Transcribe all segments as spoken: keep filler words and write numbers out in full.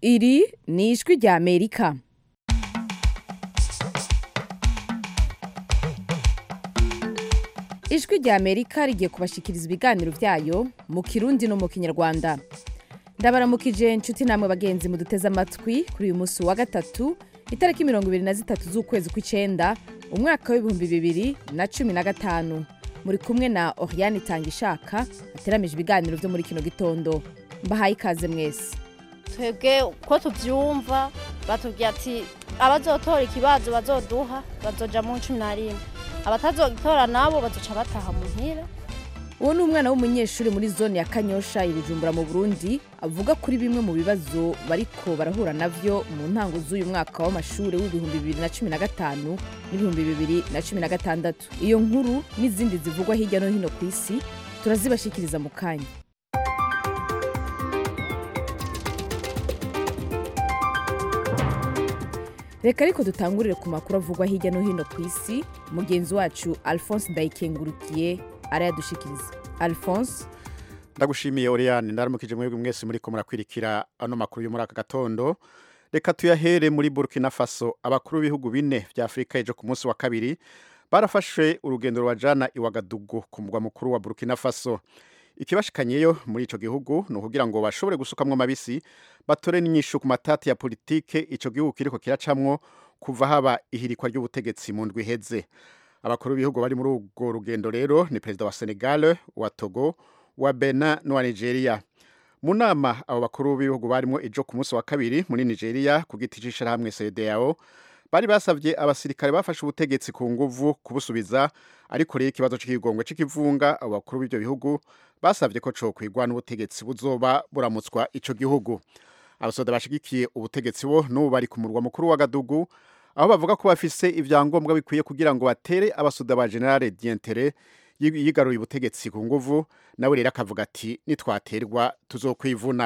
Iri ni ijwi rya Amerika. Ijwi rya Amerika rigiye kubashikiriza ibiganiro vyayo mu Kirundi no mu Kinyarwanda. Ndabaramukije inshuti namwe bagenzi muduteze amatwi kuri uyu musi wa gatatu itariki mirongo ibiri na zitatu z'ukwezi kw'icenda umwaka w'ibihumbi bibiri na cumi na gatanu. Muri kumwe na Oriane Tangishaka ateramije ibiganiro vyo muri kino gitondo. Mbahaye ikaze mwese. Twebwe ko tuvyumva batubwiye ati abazotora ikibazo bazoduha bazoja mu cumi na rimwe, abatazotora nabo bazoca bataha muhira. Uwo ni umwana w'umunyeshuri muri zone ya Kanyosha i Bujumbura mu Burundi avuga kuri bimwe mu bibazo bariko barahura navyo mu ntango z'uyu mwaka w'amashuri w'ibihumbi bibiri na cumi na gatanu n'ibihumbi bibiri na cumi na gatandatu. Iyo nkuru n'izindi zivugwa hirya no hino ku isi turazibashikiriza mu kanya. Reka ariko dutangurire ku makuru avugwa hirya no hino ku isi. Mugenzi wacu Alphonse Ndayikengurukiye arayadushikiriza. Alphonse, ndagushimiye Oriane, ndaramukije mwebwe mwese muri ko murakwirikira ano makuru yo muri aka gatondo. Reka tuyahere muri Burkina Faso. Abakuru b'ibihugu bine vya Afrika ejo ku munsi wa kabiri barafashe urugendo rwajana i Ouagadougou ku mugwa mukuru wa Burkina Faso. Ikibashikanyeyo muri ico gihugu no kugira ngo bashobore gusukamwe amabisi batore n'inyishu ku matati ya politike ico gihugu kiriko kiracamwo kuva haba ihirikwa ry'ubutegetsi mu ndwi iheze. Abakuru b'ibihugu bari muri urwo rugendo rero ni perezida wa Senegal, wa Togo, wa Benin no wa Nigeria. Mu nama abo bakuru b'ibihugu barimo ejo ku munsi wa kabiri muri Nigeria ku giti c'ishirahamwe C D A O bari basavye abasirikare bafashe ubutegetsi ku nguvu kubusubiza, ariko rero ikibazo c'ikigongwe c'ikivunga abo bakuru b'ivyo bihugu basavye ko co kwigwa n'ubutegetsi buzoba buramutswa ico gihugu. Abasoda bashigikiye ubutegetsi bo n'ubu bari ku murwa mukuru wa Gadugu, aho bavuga ko bafise ivyangombwa bikwiye kugira ngo batere abasoda ba General Dientere yigaruye ubutegetsi ku nguvu, nawe rero akavuga ati nitwaterwa tuzokwivuna.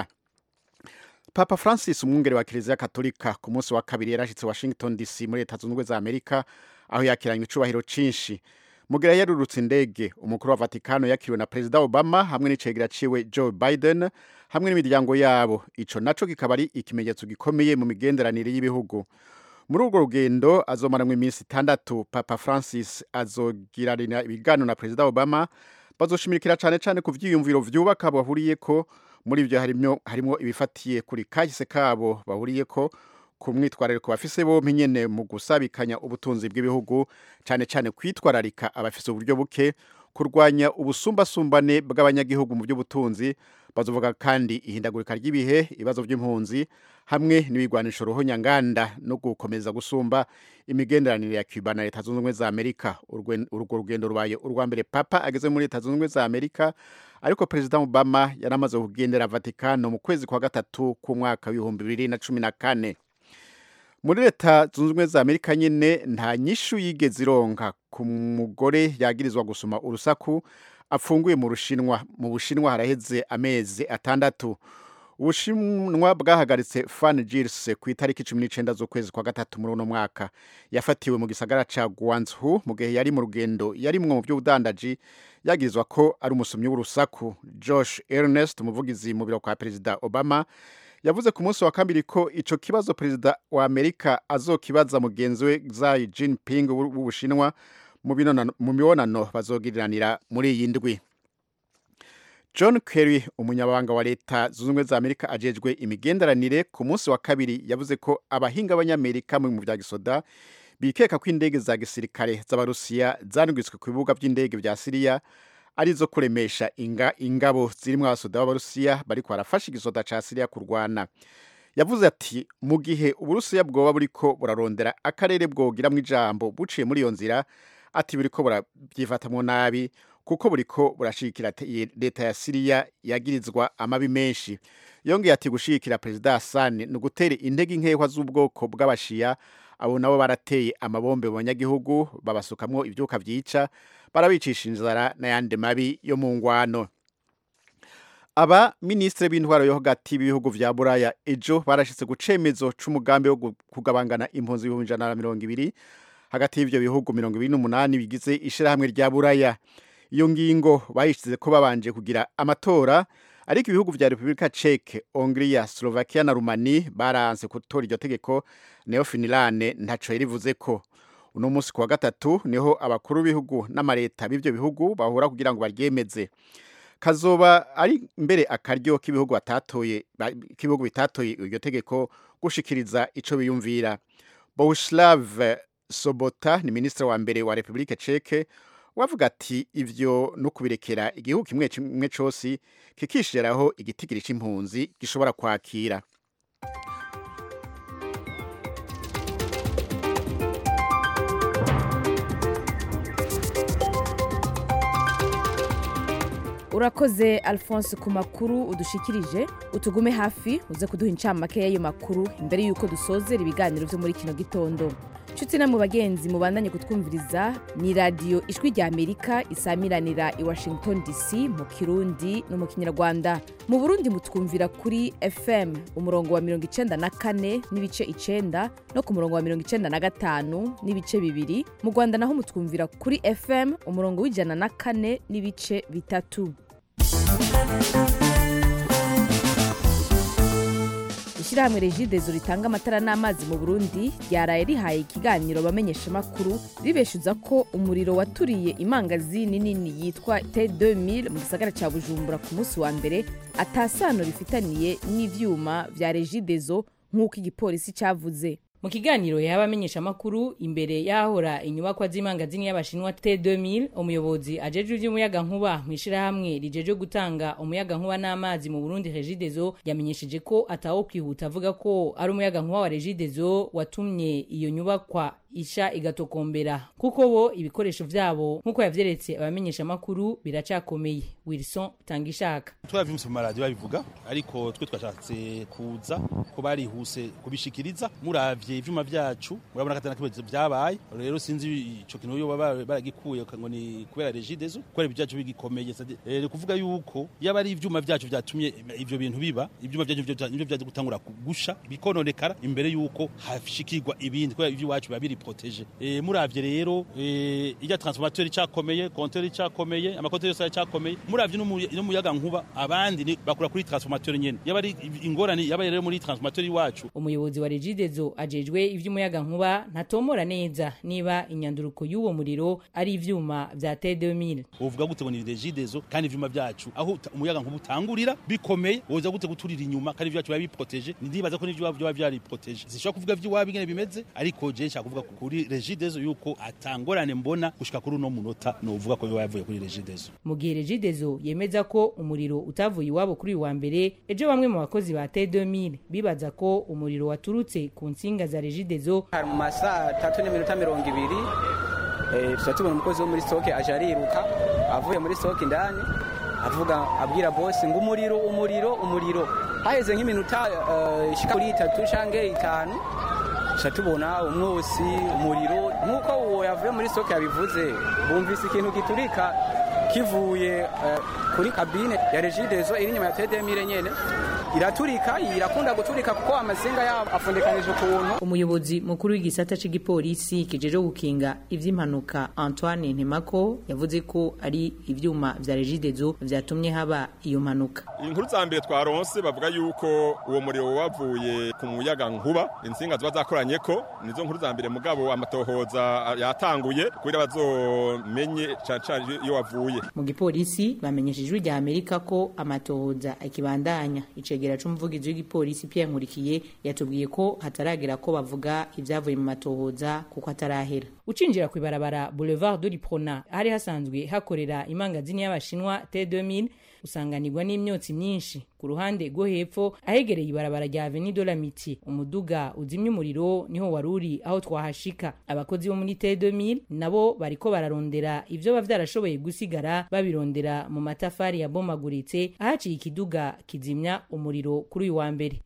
Papa Francis umwungere wa Kiliziya Katolika ku munsi wa kabiri yarashitse Washington D C muri Leta Zunze Ubumwe za Amerika, aho yakiranywe icubahiro cinshi. Mugira yarurutse indege, umukuru wa Vatikano yakiriwe na Perezida Obama hamwe n'icegera ciwe Joe Biden hamwe n'imiryango yabo. Ico naco kikaba ari ikimenyetso gikomeye mu migenderanire y'ibihugu. Muri urwo rugendo azomaramwe iminsi itandatu, Papa Francis azogirana ibiganiro na Perezida Obama, bazoshimikira cane cane ku vyiyumviro vyubaka bahuriyeko. Muri ivyo harimo harimo ibifatiye kuri kahise kabo bahuriyeko, ku mwitwarariko bafise bompi nyene mu gusabikanya ubutunzi bw'ibihugu, cane cane kwitwararika abafise uburyo buke, kurwanya ubusumbasumbane bw'abanyagihugu mu by'ubutunzi. Bazovuga kandi ihindagurika ry'ibihe, ibibazo by'impunzi hamwe n'ibigwanisho ruhonyanganda no gukomeza gusumba imigenderanire ya Cuba na Leta Zunze Ubumwe za Amerika. Urwo rugendo rubaye urwa mbere Papa ageze muri Leta Zunze Ubumwe za Amerika, ariko Perezida Obama yaramaze kugendera Vatikano mu kwezi kwa gatatu ku mwaka w'ibihumbi bibiri na cumi na kane. Muri Leta Zunze Ubumwe za Amerika nyene nta nyishu yigeze ironka ku mugore yagirizwa gusuma urusaku apfunguye mu Rushinwa. Mu Bushinwa haraheze amezi atandatu. Ubushinwa bwahagaritse Fan Gils ku itariki cumi n'icenda z'ukwezi kwa gatatu muri uno mwaka. Yafatiwe mu gisagara ca Guangzhou mu gihe yari mu rugendo yarimwo mu by'ubudandaji, yagirizwa ko ari umusumyi w'urusaku. Josh Earnest, umuvugizi mu biro kwa Perezida Obama, yavuze ku munsi wa kabiri ko ico kibazo Perezida wa Amerika azokibaza mugenzi we Xi Jinping w'Ubushinwa mu mibonano bazogiriranira muri iyi ndwi. John Kerry, umunyabanga wa Leta Zunze Ubumwe za Amerika ajejwe imigenderanire, ku munsi wa kabiri yavuze ko abahinga b'Abanyamerika mu vya gisoda bikeka ko indege za gisirikare z'Abarusiya zanugitswe ku bibuga by'indege vya Syria arizo kuremesha inga ingabo zirimwo abasoda b'Abarusiya bariko barafasha igisoda ca Syria kurwana. Yavuze ati mu gihe Uburusiya bwoba buriko burarondera akarere bwogiramwo ijambo buciye muri iyo nzira, ati buriko burabyifatamwo nabi kuko buriko burashikira leta ya Syria yagirizwa amabi menshi. Yongeye ati gushikira Perezida Hassan no gutera intege inkehwa z'ubwoko bw'abashiya, abo nabo barateye amabombe mu banyagihugu babasukamwo ivyuka vyica, barabicisha inzara n'ayandi mabi yo mu ngwano. Aba ministre b'intwaro yo hagati y'ibihugu vya Buraya ejo barashitse gucemezo c'umugambi wo kugabangana impunzi ibihumbi ijana na mirongo ibiri hagati y'ivyo bihugu mirongo ibiri n'umunani bigize ishirahamwe rya Buraya. Iyo ngingo bayishize ko babanje kugira amatora, ariko ibihugu vya Republika Czech, Hongria, Slovakia na Rumani baranse gutora iryo tegeko, Neo Finland ntaco yarivuze ko. Uno musi kuwa gatatu niho abakuru b'ibihugu n'amareta b'ivyo bihugu bahura kugira ngo baryemeze. Kazoba ari mbere akaryo k'ibihugu batatoye k'ibihugu bitatoye iryo tegeko gushikiriza ico biyumvira. Bohuslav Sobota ni ministre wa mbere wa Republika Czech wavuga ati ivyo no kubirekera igihugu kimwe kimwe cose kikishiraho igitigiri c'impunzi gishobora kwakira. Urakoze Alphonse ku makuru udushikirije, utugume hafi uze kuduha incamake y'ayo makuru imbere yuko dusozera ibiganiro vyo muri kino gitondo. Nshuti na mu bagenzi mubandanye kutwumviriza, ni radio Ijwi rya Amerika isamiranira i Washington D C mu Kirundi no mu Kinyarwanda. Mu Burundi mutwumvira kuri F M umurongo wa mirongo icenda na kane n'ibice icenda no ku murongo wa mirongo icenda na gatanu n'ibice bibiri. Mu Rwanda naho mutwumvira kuri F M umurongo w'ijana na kane n'ibice bitatu. Ishirahamwe Regideso ritanga amatara n'amazi mu Burundi ryaraye rihaye ikiganiro bamenyesha makuru ribeshuza ko umuriro waturiye imangazini nini yitwa T deux mille mu gisagara ca Bujumbura ku munsi wa mbere atasano rifitaniye n'ivyuma vya Regideso nk'uko igipolisi cavuze. Mu kiganiro y'abamenyesha makuru imbere yahora inyubakwa z'imangazini y'abashinwa T deux mille, umuyobozi ajeje ivy'umuyaga nkuba mwishira hamwe rijeje gutanga umuyaga nkuba n'amazi mu Burundi Regideso yamenyesheje ko ataho kwihuta avuga ko ari umuyaga nkuba wa Regideso watumye iyo nyubakwa isha igatokombera kuko bo ibikoresho vyabo nkuko yavyeretse abamenyesha makuru biracakomeye. Wilson Tangishaka: twavyumse mu radio babivuga, ariko twe twashatse kuza ko barihuse kubishikiriza. Muravye ivyuma vyacu murabona katana kibazo vyabaye, rero sinzi ico kintu yo baragikuye ngo ni kubera Regideso ko ari byacu bigikomeye. Eh kuvuga yuko yaba ari ivyuma vyacu vyatumye ivyo bintu biba, ivyuma vyacu nivyo vyaje gutangura gusha bikononekara imbere yuko hashikirwa ibindi ko ivyo wacu babiri protege. Eh muravye rero eh ijya transformateur cyakomeye, compteur cyakomeye, amakonteri yose cyakomeye. Muravye no muyaga nkuba abandi bakura kuri transformateur nyene. Yaba ari ingorane yaba rero muri transformateur wacu. Umuyobozi wa Regideso ajejwe ivy'umuyaga nkuba ntatomora neza niba inyanduruko y'uwo muriro ari ivyuma vya T deux mille. Uvuga gute ngo ni Regideso kandi ivyuma vyacu aho umuyaga nkuba utangurira bikomeye, woza gute guturira inyuma kandi vyacu babi protege. Ndibaza ko n'ivyo byo byari protege. Sishaka kuvuga vy'iwabi ngene bimeze, ariko je nshaka kuvuga kuri Regideso yuko atangorane mbona gushika kuri no munota no uvuga ko yavuye kuri Regideso. Mu gihe Regideso yemeza ko umuriro utavuye iwabo kuri wa mbere, ejo bamwe mu bakozi ba T deux mille bibaza ko umuriro waturutse ku nsinga za Regideso. Hari mu masaha tatu n'iminota mirongo ibiri eh tubona umukozi wo muri stoke aje ariruka avuye muri stoke indani avuga abwira boss ngo umuriro umuriro umuriro. Haheze nk'iminota ishika kuri itatu canke itanu shatubona umwusi umuriro nkuko uwo yavuye muri stoke yabivuze. Bumvise ikintu giturika kivuye uh, kuri kabine ya Regideso iri nyuma ya T deux mille nyene iraturika, irakunda guturika kuko amazinga yabo afundekanije ukuntu. Umuyobozi mukuru w'igisata c'igipolisi kijeje gukinga ivy'impanuka Antoine Ntemako yavuze ko ari ivyuma vya Regideso vyatumye haba iyo mpanuka. Inkuru za mbere twaronse bavuga yuko uwo muriro wavuye ku muyaga nkuba, insinga ziba zakoranye ko nizo nkuru za mbere, mugabo amatohoza yatanguye kugira bazomenye caca iyo wavuye. Mu gipolisi bamenyeshejwe rya Amerika ko amatohoza akibandanya. Icegera c'umuvugizi w'igipolisi Pierre Nkurikiye yatubwiye ko hataragera ko bavuga ivyavuye mu matohoza kuko atarahera. Ucinjira kwibarabara Boulevard de l'Iprona hari hasanzwe hakorera imangazini y'abashinwa T deux mille usanganirwa n'imyotsi myinshi. Ku ruhande rwo hepfo ahegereye ibarabara rya Avenue de l'Amitié umuduga uzimya umuriro niho waruri aho twahashika. Abakozi bo muri T deux mille nabo bariko bararondera ivyo bavyarashoboye gusigara babirondera mu matafari ya bomaguritse ahaciye ikiduga kizimya umuriro kuri uyu wa mbere.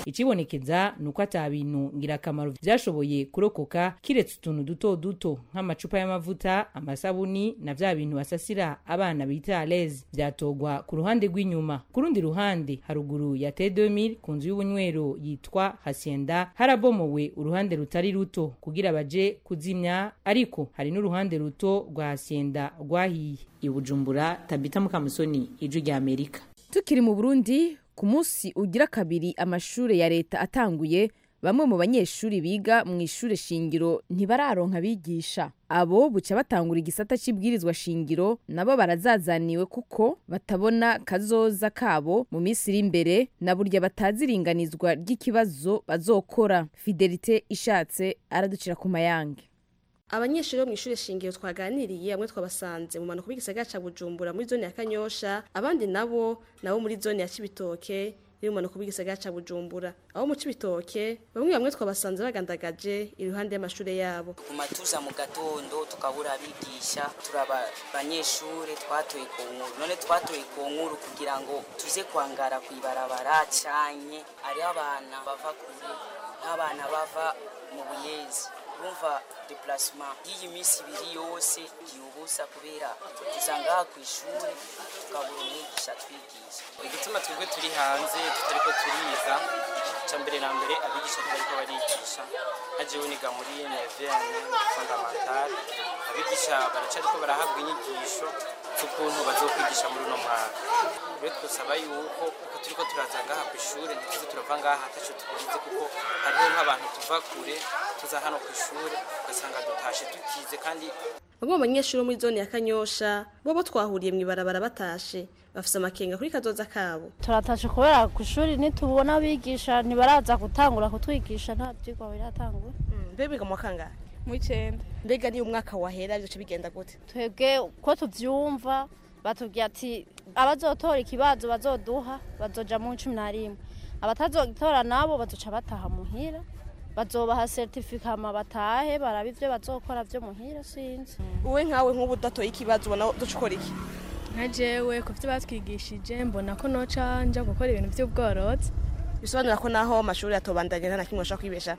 ikibonekeza nuko ata bintu ngirakamaro vyashoboye kurokoka kiretse utuntu duto duto nk'amacupa y'amavuta, amasabuni na vya bintu basasira abana bita alez vyatogwa ku ruhande rw'inyuma. Ku rundi ruhande haruguru ya T deux mille ku nzu y'ubunywero yitwa Hacienda harabomowe uruhande rutari ruto kugira baje kuzimya, ariko hari n'uruhande ruto rwa Hacienda rwahiye. I Bujumbura, Tabita Mukamusoni, Ijwi rya Amerika. Tukiri mu Burundi, ku munsi ugira kabiri amashure ya leta atanguye, bamwe mu banyeshuri biga mu ishure shingiro ntibararonka bigisha. Abo buca batangura igisata c'ibwirizwa shingiro nabo barazazaniwe kuko batabona kazoza kabo mu minsi iri imbere na burya bataziringanizwa ry'ikibazo bazokora. Fidelite Ishatse araducira ku mayange. Abanyeshuri bo mu ishure shingiro twaganiriye amwe twabasanze mu manuko b'igisagara ca Bujumbura muri zone ya Kanyosha, abandi nabo nabo muri zone ya Cibitoke iri mu manuko b'igisagara ca Bujumbura. Aho mu Cibitoke bamwe bamwe twabasanze bagandagaje iruhande y'amashure yabo. Ku matuza mu gatondo tukabura abigisha, turaba banyeshure twatoye ku nkuru. None twatoye ku nkuru kugira ngo tuze kwangara kwibarabara cyanye ari abana bava kure n'abana bava mu Buyezi. Urumva déplacement y'iyi minsi ibiri yose gihubusa kubera tuzanga ku ishuri tukabura umwigisha twigisha. Igituma twebwe turi hanze tutariko turiga cya mbere na mbere abigisha ntibariko barigisha. Hajewe niga muri neuvième fondamental, abigisha baracariko barahabwa inyigisho z'ukuntu bazokwigisha muri uno mwaka. Rero twasaba yuko uko turiko turaza ngaha ku ishuri ntituze turava ngaha ataco tubize, kuko hariho nk'abantu tuva kure tuza hano ku ishuri ugasanga dutashe tukize. Kandi bamwe mu banyeshuri muri zone ya Kanyosha bobo twahuriye mu ibarabara batashe bafise amakenga kuri kazoza kabo. Turatashe kubera ku ishuri nitubona abigisha ntibaraza gutangura kutwigisha, nta byigwa biratangura. Mbega biga mu kangahe? Mu icenda. Mbega ni umwaka wahera byo bigenda gute? Twebwe ko tuvyumva batubwiye ati abazotora ikibazo bazoduha bazoja mu cumi na rimwe, abatazogitora nabo bazoca bataha muhira, bazobaha certificate ama batahe baraba ivyo bazokora vyo muhira. Sinzi uwe nkawe nk'ubu datoye ikibazo ubona ducukora iki? Nka jewe ku vyo batwigishije mbona ko noca nja gukora ibintu vy'ubworozi. Bisobanura ko naho amashuri atobandanya nta kimwe ashaka kwibesha.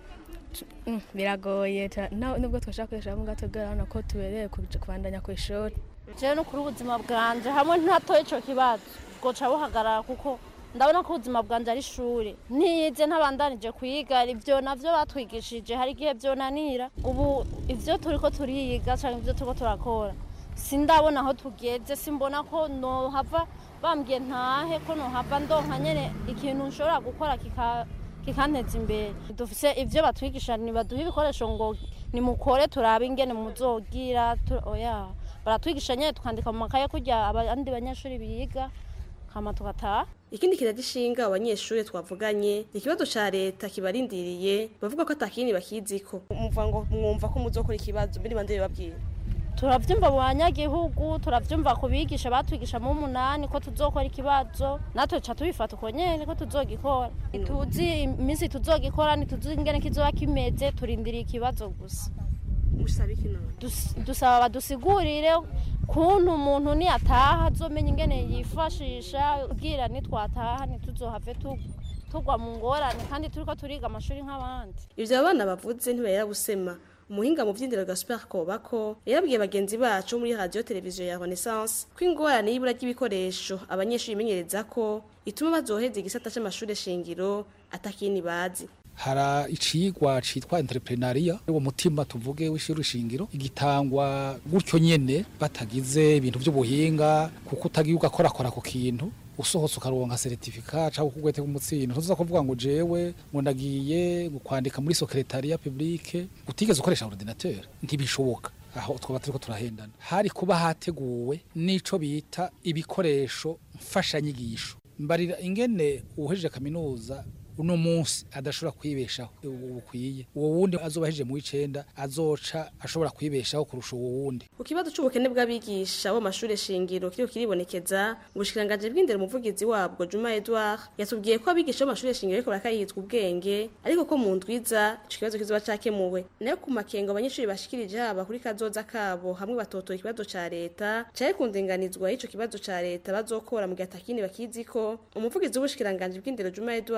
Mm, biragoye nubwo twashaka kwesha mu gatogera no ko tubereye kubandanya ku ishuri. Je no kuri ubuzima bwanje hamwe ntatoye ico kibazo goca buhagarara, kuko ndabona ko ubuzima bwanje ari ishuri. Nize ntabandanije kwiga ivyo navyo batwigishije, hari gihe byo nanira. Ubu ivyo turiko turiga cyangwa ivyo turiko turakora sindabona aho tugeze, simbona ko no hava bambwiye ntahe ko no hava ndonka nyene ikintu nshobora gukora kika kikanteza imbere. Dufise ivyo batwigisha ni baduha ibikoresho ngo ni mukore turabe ingene muzogira oya, baratwigisha nyene tukandika mu makaye kujya abandi banyeshuri biga kama tukataha. Ikindi kiragishinga abanyeshuri twavuganye ikibazo ca leta kibarindiriye, bavuga ko atakini bakiziko. Umva ngo mwumva ko muzokora ikibazo mbere bande babwira. Turavyumva mu banyagihugu, turavyumva kubigisha batwigisha mu munani ko tuzokora ikibazo, natwe ca tubifata uko nyene ko tuzogikora. Tuzi iminsi tuzogikora, ni tuzi ingene kizoba kimeze, turindiriye ikibazo gusa. Musaba ikino dusaba badusigurire kuntu umuntu ni ataha azomenya ingene yifashisha ubwira ni twataha ntituzohave tugwa mu ngorane kandi turiko turiga amashuri nk'abandi. Ivyo abana bavuze ntibayera gusema. Umuhinga mu vyindero Gaspard Kobako yarabwiye bagenzi bacu muri radio televiziyo ya Renaissance ko ingorane y'ibura ry'ibikoresho abanyeshuri bimenyereza ko ituma bazoheza igisata c'amashure shingiro atakini bazi. Hara icigwa citwa entrepreneuria uwo mutima tuvuge w'ishuri shingiro igitangwa gutyo nyene batagize ibintu by'ubuhinga, kuko utagiye ugakora kora ku kintu usohotse ukaronka certificate cyangwa kugwete kumutsino tuza kuvuga ngo jewe ngo ndagiye gukwandika muri secretariat publique utigeze ukoresha ordinateur ntibishoboka. Aho twaba turiko turahendana, hari kuba hateguwe nico bita ibikoresho mfashanyigisho. Mbarira ingene uhejeje kaminuza uno munsi adashobora kwibeshaho ubukwiye, uwo wundi azobaheje mu icenda azoca ashobora kwibeshaho kurusha uwo wundi. Ku kibazo c'ubukene bw'abigisha bo mashure shingiro kiriko kiribonekeza, ubushikiranganje bw'indero umuvugizi wabwo Juma Edouard yatubwiye ko abigisha bo mashure shingiro ariko barakayitwa ubwenge, ariko ko mu ndwiza ico kibazo kizoba cakemuwe. Nayo ku makengo abanyeshuri bashikirije haba kuri kazoza kabo hamwe batotoye ikibazo ca leta cari kundinganizwa ico kibazo ca leta bazokora mu gihe atakini bakiziko, umuvugizi w'ubushikiranganje bw'indero Juma Edouard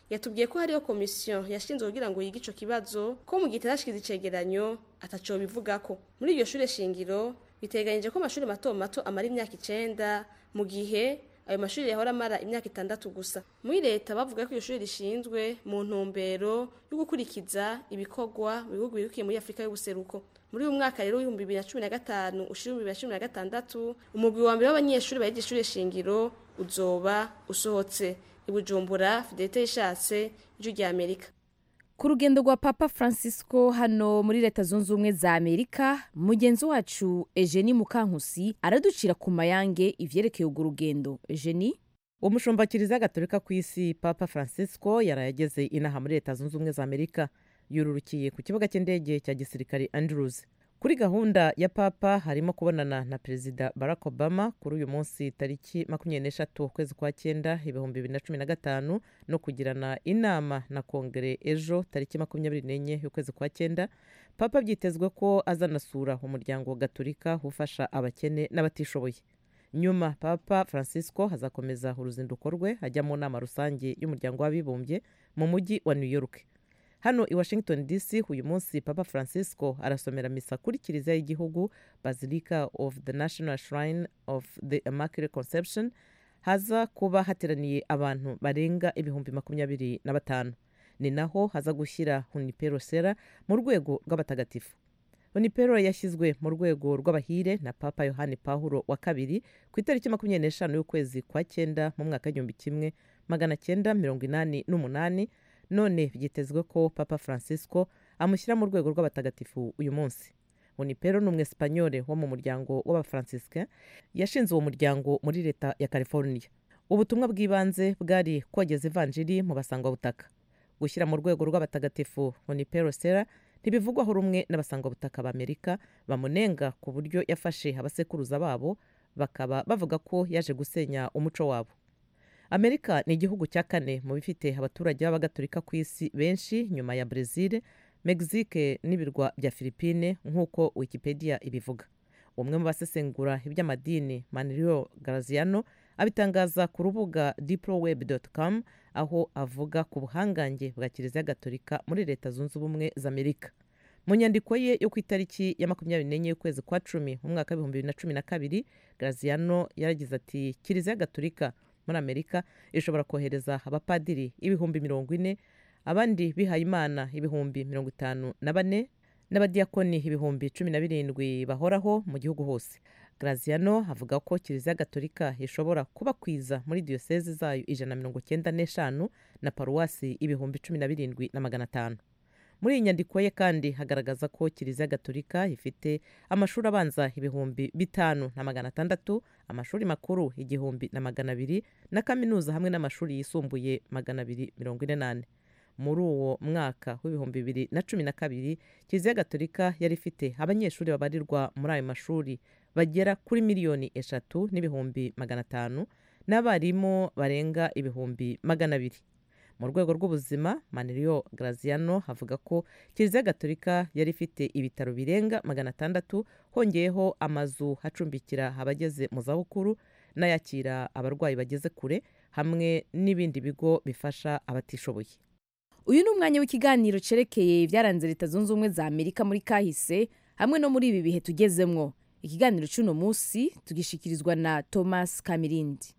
yatubwiye ko hariyo komisiyo yashinzwe kugira ngo yige ico kibazo ko mu gihe itarashikiza icegeranyo ataco bivugako. Muri iryo shure shingiro biteganyije ko amashuri mato mato amara imyaka icenda mu gihe ayo mashuri yahora amara imyaka itandatu gusa. Muri leta bavuga ko iyo shuri rishinzwe mu ntumbero yo gukurikiza ibikorwa mu bihugu birukiye muri Afrika y'ubuseruko. Muri uyu mwaka rero w'ibihumbi bibiri na cumi na gatanu ushira ibihumbi bibiri na cumi na gatandatu umugwi wa mbere w'abanyeshuri bayiga ishure shingiro uzoba usohotse. I Bujumbura, Fidelite Ishatse, Ijwi rya Amerika. Ku rugendo rwa Papa Francisco hano muri Leta Zunze Ubumwe za Amerika, mugenzi wacu Eugenie Mukankusi araducira ku mayange ivyerekeye urwo rugendo. Eugenie, umushumba kiliziya gatolika ku isi Papa Francisco yarayageze inaha muri Leta Zunze Ubumwe za Amerika, yururukiye ku kibuga cy'indege cya gisirikare Andrews. Kuri gahunda ya Papa harimo kubonana na Perezida Barack Obama kuri uyu munsi tariki makumyabiri n'eshatu ukwezi kwa cyenda ibihumbi bibiri na cumi na gatanu no kugirana inama na Kongere ejo tariki makumyabiri n'enye y'ukwezi kwa cyenda. Papa byitezwe ko azanasura umuryango gatolika ufasha abakene n'abatishoboye. Nyuma Papa Francisco hazakomeza uruzinduko rwe ajya mu nama rusange y'umuryango w'abibumbye mu mujyi wa New York. Hano i Washington D C uyu munsi Papa Francisco arasomera misa kuri kiliziya y'igihugu Basilica of the National Shrine of the Immaculate Conception. Haza kuba hateraniye abantu barenga ibihumbi makumyabiri na batanu. Ni naho haza gushyira Junipero Serra mu rwego rw'abatagatifu. Junipero yashyizwe mu rwego rw'abahire na Papa Yohani Pawulo wa kabiri ku itariki makumyabiri n'eshanu y'ukwezi kwa cyenda mu mwaka w'igihumbi kimwe magana cyenda mirongo inani n'umunani. None byitezwe ko Papa Francisco amushyira mu rwego rw'abatagatifu uyu munsi. Junipero ni umwesipanyole wo mu muryango w'abafranciscain yashinze uwo muryango muri leta ya California. Ubutumwa bw'ibanze bwari kogeza ivanjiri mu basangwa butaka. Gushyira mu rwego rw'abatagatifu Junipero Serra ntibivugwaho rumwe n'abasangwa butaka b'Amerika bamunenga ku buryo yafashe abasekuruza babo bakaba bavuga ko yaje gusenya umuco wabo. Amerika ni igihugu cya kane mu bifite abaturage b'abagatolika ku isi benshi nyuma ya Brazil, Mexique n'ibirwa bya Philippines nk'uko Wikipedia ibivuga. Umwe mu basesengura iby'amadini Manlio Graziano abitangaza ku rubuga diploweb dot com aho avuga ku buhangange bwa kiliziya gatolika muri Leta Zunze Ubumwe za Amerika. Mu nyandiko ye yo ku itariki ya makumyabiri n'enye y'ukwezi kwa cumi mu mwaka w'ibihumbi bibiri na cumi na kabiri, Graziano yaragize ati kiliziya gatolika muri Amerika ishobora kohereza abapadiri ibihumbi mirongo ine, abandi bihaye Imana ibihumbi mirongo itanu na bane n'abadiyakoni ibihumbi cumi na birindwi bahoraho mu gihugu hose. Graziano avuga ko kiliziya gatolika ishobora kubakwiza muri diyosezi zayo ijana na mirongo cyenda n'eshanu na paruwasi ibihumbi cumi na birindwi na magana atanu. Muri iyi nyandiko ye kandi hagaragaza ko kiliziya gatolika ifite amashuri abanza ibihumbi bitanu na magana atandatu, amashuri makuru igihumbi na magana abiri na kaminuza hamwe n'amashuri yisumbuye magana abiri mirongo ine n'ane. Muri uwo mwaka w'ibihumbi bibiri na cumi na kabiri kiliziya gatolika yari ifite abanyeshuri babarirwa muri ayo mashuri bagera kuri miliyoni eshatu n'ibihumbi magana atanu n'abarimu barenga ibihumbi magana abiri. Mu rwego rw'ubuzima, Manlio Graziano avuga ko kiliziya gatolika yari ifite ibitaro birenga magana atandatu, hongeyeho amazu hacumbikira abageze mu zabukuru n'ayakira abarwayi bageze kure hamwe n'ibindi bigo bifasha abatishoboye. Uyu ni umwanya w'ikiganiro cerekeye ibyaranze Leta Zunze Ubumwe za Amerika muri kahise hamwe no muri ibi bihe tugezemwo. Ikiganiro cy'uno munsi tugishikirizwa na Thomas Kamirindi.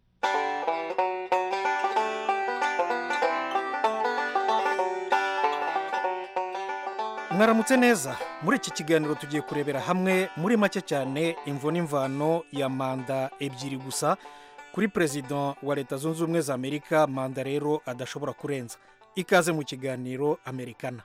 Mwaramutse neza. Muri iki kiganiro tugiye kurebera hamwe muri make cyane imvo n'imvano ya manda ebyiri gusa kuri President wa Leta Zunze Ubumwe za Amerika, manda rero adashobora kurenza. Ikaze mu kiganiro Amerikana.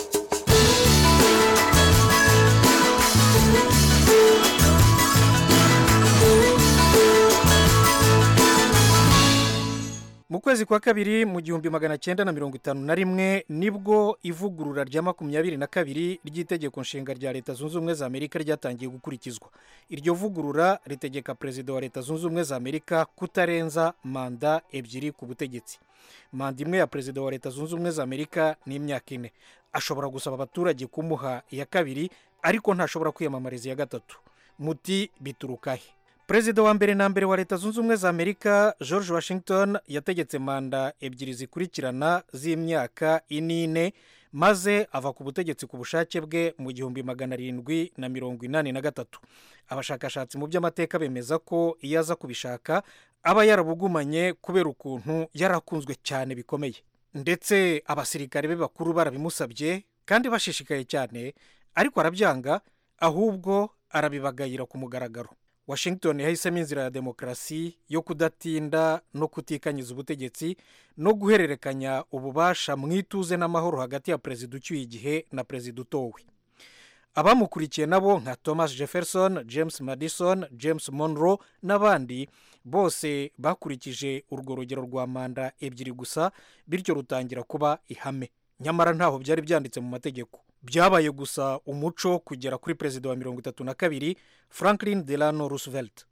Mu kwezi kwa kabiri mu gihumbi magana cyenda na mirongo itanu na rimwe nibwo ivugurura rya makumyabiri na kabiri ry'itegeko nshinga rya Leta Zunze Ubumwe za Amerika ryatangiye gukurikizwa. Iryo vugurura ritegeka Perezida wa Leta Zunze Ubumwe za Amerika kutarenza manda ebyiri ku butegetsi. Manda imwe ya Perezida wa Leta Zunze Ubumwe za Amerika ni imyaka ine. Ashobora gusaba abaturage kumuha iya kabiri ariko ntashobora kwiyamamariza iya gatatu. Muti biturukahe? perezida wa mbere na mbere wa leta zunze ubumwe za amerika george washington yategetse manda ebyiri zikurikirana z'imyaka inine maze ava ku butegetsi ku bushake bwe mu gihumbi magana arindwi na mirongo inani na gatatu. Abashakashatsi mu by'amateka bemeza ko iyo aza kubishaka aba yarabugumanye kubera ukuntu yarakunzwe cyane bikomeye, ndetse abasirikare be bakuru barabimusabye kandi bashishikaye cyane, ariko arabyanga, ahubwo arabibagayira ku mugaragaro. Washington yahisemo inzira ya demokarasi yo kudatinda no kutikanyiza ubutegetsi no guhererekanya ububasha mu ituze n'amahoro hagati ya perezida ucyuye igihe na perezida utowe. Abamukurikiye nabo nka Thomas Jefferson, James Madison, James Monroe n'abandi bose bakurikije urwo rugero rwa manda ebyiri gusa, bityo rutangira kuba ihame. Nyamara ntaho byari byanditse mu mategeko. Byabaye gusa umuco kugera kuri perezida wa mirongo itatu na kabiri Franklin Delano Roosevelt.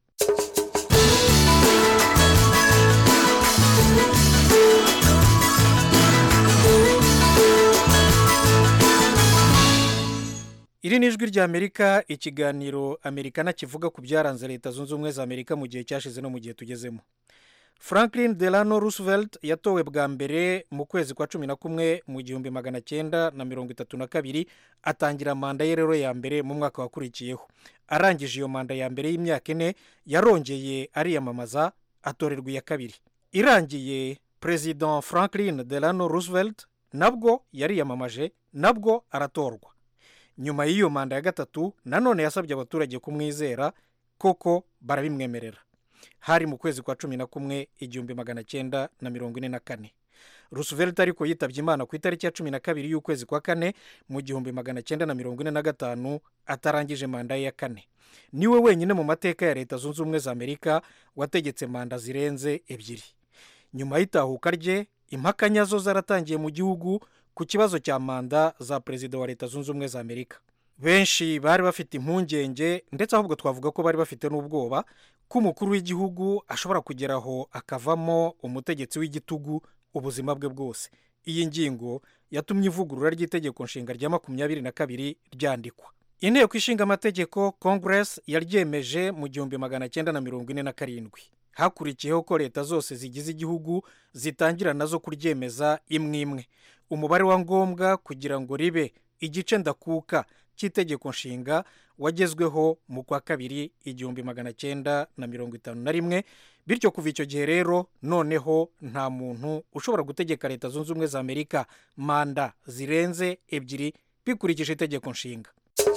Iri ni ijwi rya Amerika, ikiganiro Amerikana kivuga ku byaranze leta zunze ubumwe za Amerika mu gihe cyashize no mu gihe tugezemo. Franklin Delano Roosevelt yatowe bwa mbere mu kwezi kwa cumi na kumwe mu gihumbi magana cyenda na mirongo itatu na kabiri, atangira manda ye rero ya mbere mu mwaka wakurikiyeho. Arangije iyo manda ya mbere y'imyaka ine yarongeye ariyamamaza atorerwa iya kabiri. Irangiye, President Franklin Delano Roosevelt nabwo yariyamamaje, nabwo aratorwa. Nyuma y'iyo manda ya gatatu nanone yasabye abaturage kumwizera, koko barabimwemerera. Hari mu kwezi kwa cumi na kumwe igihumbi magana cyenda na mirongo ine na kane. Roosevelt ariko yitabye Imana ku itariki ya cumi na kabiri y'ukwezi kwa kane mu gihumbi magana cyenda na mirongo ine na gatanu, atarangije manda ye ya kane. Niwe wenyine mu mateka ya leta zunze ubumwe za Amerika wategetse manda zirenze ebyiri. Nyuma y'itahuka rye, impaka nyazo zaratangiye mu gihugu ku kibazo cya manda za perezida wa leta zunze ubumwe za Amerika. Benshi bari bafite impungenge, ndetse ahubwo twavuga ko bari bafite n'ubwoba ko umukuru w'igihugu ashobora kugeraho akavamo umutegetsi w'igitugu ubuzima bwe bwose. Iyi ngingo yatumye ivugurura ry'itegeko nshinga rya makumyabiri na kabiri ryandikwa. Inteko ishinga amategeko Congress yaryemeje mu gihumbi magana cyenda na mirongo ine na karindwi. Hakurikiyeho ko leta zose zigize igihugu zitangira nazo kuryemeza imwe imwe. Umubare wa ngombwa kugira ngo ribe igice ndakuka cy'itegeko nshinga wagezweho mu kwa kabiri igihumbi magana cyenda na mirongo itanu na rimwe. Bityo kuva icyo gihe rero noneho nta muntu ushobora gutegeka leta zunze ubumwe za Amerika manda zirenze ebyiri bikurikije itegeko nshinga.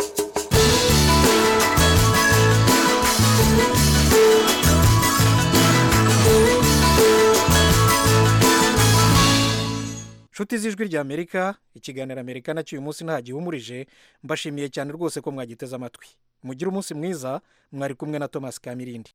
Nshuti z'ijwi rya Amerika, ikiganiro Amerikana cy'uyu munsi nta gihumurije, mbashimiye cyane rwose ko mwagiteze amatwi. Mugire umunsi mwiza, mwari kumwe na Thomas Kamirindi.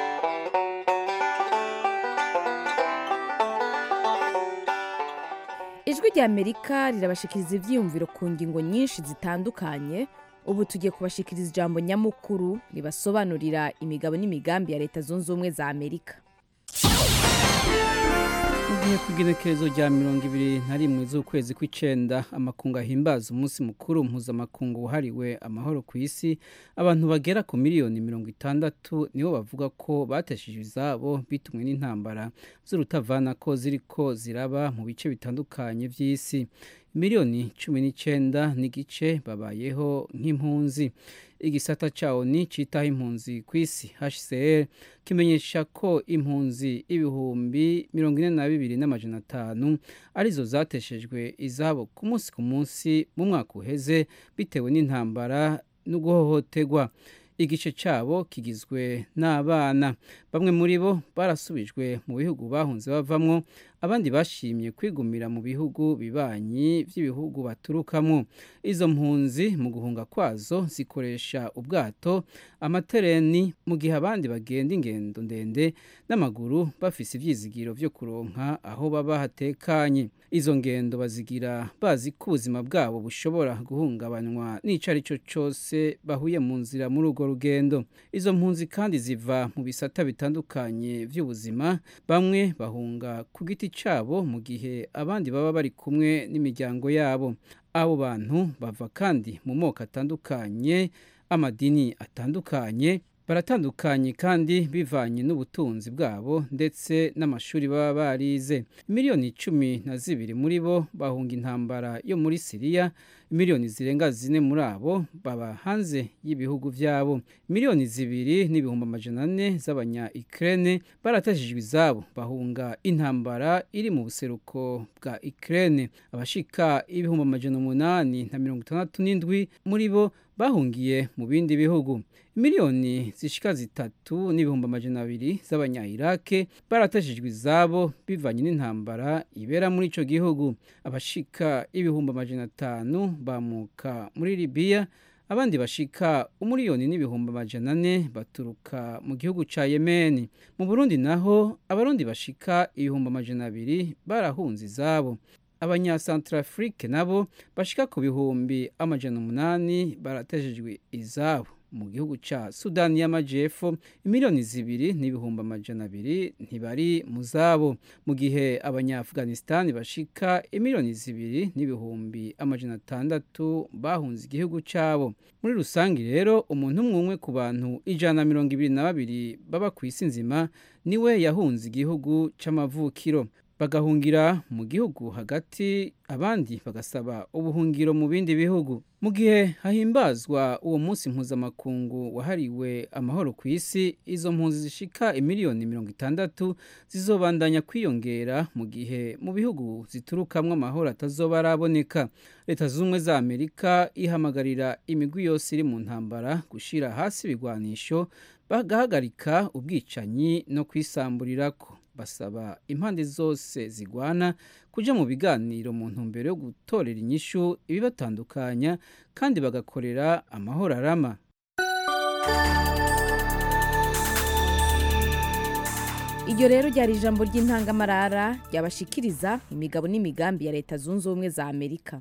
Ijwi rya Amerika rirabashikiriza ivyiyumviro ku ngingo nyinshi zitandukanye. Ubu tugiye kubashikiriza ijambo nyamukuru ribasobanurira imigabo n'imigambi ya leta zunze ubumwe za Amerika. Mugihe kugenekerezo rya mirongo ibiri na rimwe z'ukwezi kw'icenda, amakungu ahimbaza umunsi mukuru mpuzamakungu wahariwe amahoro ku isi, abantu bagera ku miliyoni mirongo itandatu nibo bavuga ko bateshije izabo bitumwe n'intambara z'urutavanako ziriko ziraba mu bice bitandukanye vy'isi. Miliyoni cumi n'icenda n'igice babayeho nk'impunzi. Igisata cawo ni citaho impunzi kw'isi H C R kimenyesha ko impunzi ibihumbi mirongo ine na bibiri n'amajana atanu arizo zateshejwe izabo ku munsi ku munsi mu mwaka uheze bitewe n'intambara no guhohoterwa. Igice cabo kigizwe n'abana. Bamwe muri bo barasubijwe mu bihugu bahunze bavamwo, abandi bashimye kwigumira mu bihugu bibanyi by'ibihugu baturukamwo. Izo mpunzi mu guhunga kwazo zikoresha ubwato, amatereni, mu gihe abandi bagenda ingendo ndende n'amaguru bafise ivyizigiro vyo kuronka aho baba hatekanye. Izo ngendo bazigira bazi ko ubuzima bwabo bushobora guhungabanywa n'ico ari cyo cyose bahuye mu nzira muri urwo rugendo. Izo mpunzi kandi ziva mu bisata bitandukanye vy'ubuzima, bamwe bahunga ku giti cabo mu gihe abandi baba bari kumwe n'imiryango yabo. Abo bantu bava kandi mu moko atandukanye, amadini atandukanye, baratandukanye kandi bivanye n'ubutunzi bwabo ndetse n'amashuri baba barize. Miliyoni cumi na zibiri muri bo bahunga intambara yo muri Siriya, miliyoni zirenga zine muri abo baba hanze y'ibihugu vyabo. Miliyoni zibiri n'ibihumbi amajana ane z'abanya Ukraine baratajijwe izabo bahunga intambara iri mu buseruko bwa Ukraine. Abashika ibihumbi amajana umunani na mirongo itandatu n'indwi muri bo bahungiye mu bindi bihugu. Miliyoni zishika zitatu n'ibihumbi amajana abiri z'abanya Iraq baratajijwe izabo bivanye n'intambara ibera muri ico gihugu. Abashika ibihumbi amajana atanu bamuka muri Libya, abandi bashika umuriyoni n'ibihumbi amajana ane baturuka mu gihugu ca Yemen. Mu Burundi naho abarundi bashika ibihumbi amajana abiri barahunze izabo. Abanya Centrafrique nabo bashika ku bihumbi amajana umunani baratejejwe izabo. Mu gihugu ca Sudani y'Amajepfo imiliyoni zibiri n'ibihumbi amajana abiri ntibari mu zabo, mu gihe abanya Afghanistan bashika imiliyoni zibiri n'ibihumbi amajana atandatu bahunze igihugu cabo. Muri rusangi rero umuntu umwe ku bantu ijana na mirongo ibiri na babiri baba ku isi nzima niwe yahunze igihugu c'amavukiro, bagahungira mu gihugu hagati, abandi bagasaba ubuhungiro mu bindi bihugu. Mu gihe hahimbazwa uwo munsi mpuzamakungu wahariwe amahoro ku isi, izo mpunzi zishika imiliyoni mirongo itandatu zizobandanya kwiyongera mu gihe mu bihugu ziturukamwo amahoro atazoba araboneka. Leta z'ubumwe za Amerika ihamagarira imigwi yose iri mu ntambara gushira hasi ibigwanisho, bagahagarika ubwicanyi no kwisamburirako. Basaba impande zose zigwana kuja mu biganiro mu ntumbero yo gutorera inyishu ibibatandukanya kandi bagakorera amahoro arama. Iryo rero ryari ijambo ry'intangamarara ryabashikiriza imigabo n'imigambi ya Leta Zunze Ubumwe za Amerika.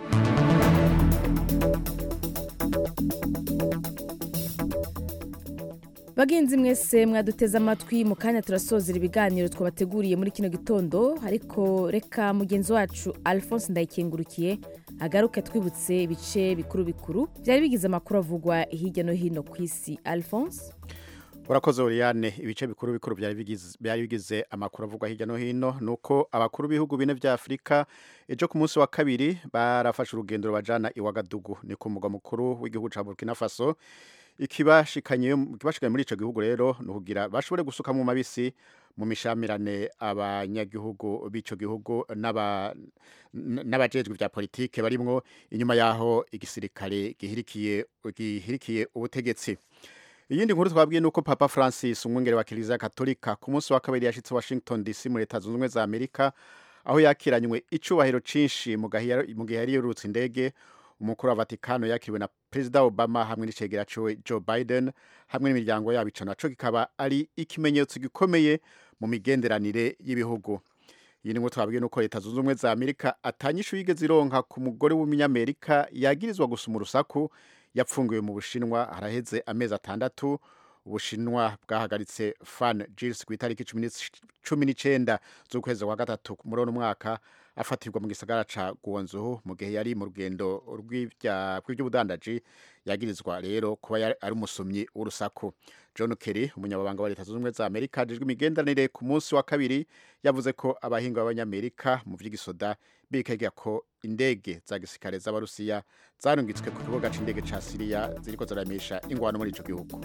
Bagenzi mwese mwaduteze amatwi, mu kanya turasozera ibiganiro twabateguriye muri kino gitondo, ariko reka mugenzi wacu Alphonse Ndayikengurukiye agaruke twibutse ibice bikuru bikuru byari bigize amakuru avugwa hirya no hino ku isi. Alphonse. Urakoze Oriane. Ibice bikuru bikuru byari bigize byari bigize amakuru avugwa hirya no hino nuko abakuru b'ibihugu bine vya Afrika ejo ku munsi wa kabiri barafashe urugendo bajana i Ouagadougou, ni ku mugwa mukuru w'igihugu ca Burkina Faso. Ikibashikanye ikibashikanye muri ico gihugu rero nukugira bashobore gusuka mu mabisi mu mishamirane abanyagihugu b'ico gihugu n'aba n'abajejwe vya politike barimwo, inyuma yaho igisirikare gihirikiye gihirikiye ubutegetsi. Iyindi nkuru twabwiye nuko Papa Francis umwungere wa Kiliziya Katolika ku munsi wa kabiri yashitse Washington D C muri Leta Zunze Ubumwe za Amerika, aho yakiranywe icubahiro cinshi mu gihe yari yurutse indege. Umukuru wa Vatikano yakiriwe na President Obama hamwe n'icegera ciwe Joe Biden hamwe n'imiryango yabo. Ico naco kikaba ari ikimenyetso gikomeye mu migenderanire y'ibihugu. Yini ngo twabwiye nuko Leta Zunze Ubumwe za Amerika atanyishu yigeze ironka ku mugore w'umunyamerika yagirizwa gusuma urusaku yapfungiwe mu Bushinwa haraheze amezi atandatu. Ubushinwa bwahagaritse Fan Gilles ku itariki cumi n'icenda z'ukwezi kwa gatatu muri uno mwaka, afatirwa mu gisagara ca Guangzhou mu gihe yari mu rugendo rw'ivy'ubudandaji. Yagirizwa rero kuba ari umusumyi w'urusaku. John Kerry umunyababanga wa Leta Zunze Ubumwe za Amerika ajejwe imigenderanire ku munsi wa kabiri yavuze ko abahinga b'abanyamerika mu vy'igisoda bikega ko indege za gisirikare z'Abarusiya zarungitswe ku kibuga c'indege ca Syria ziriko zaramisha ingwano muri ico gihugu.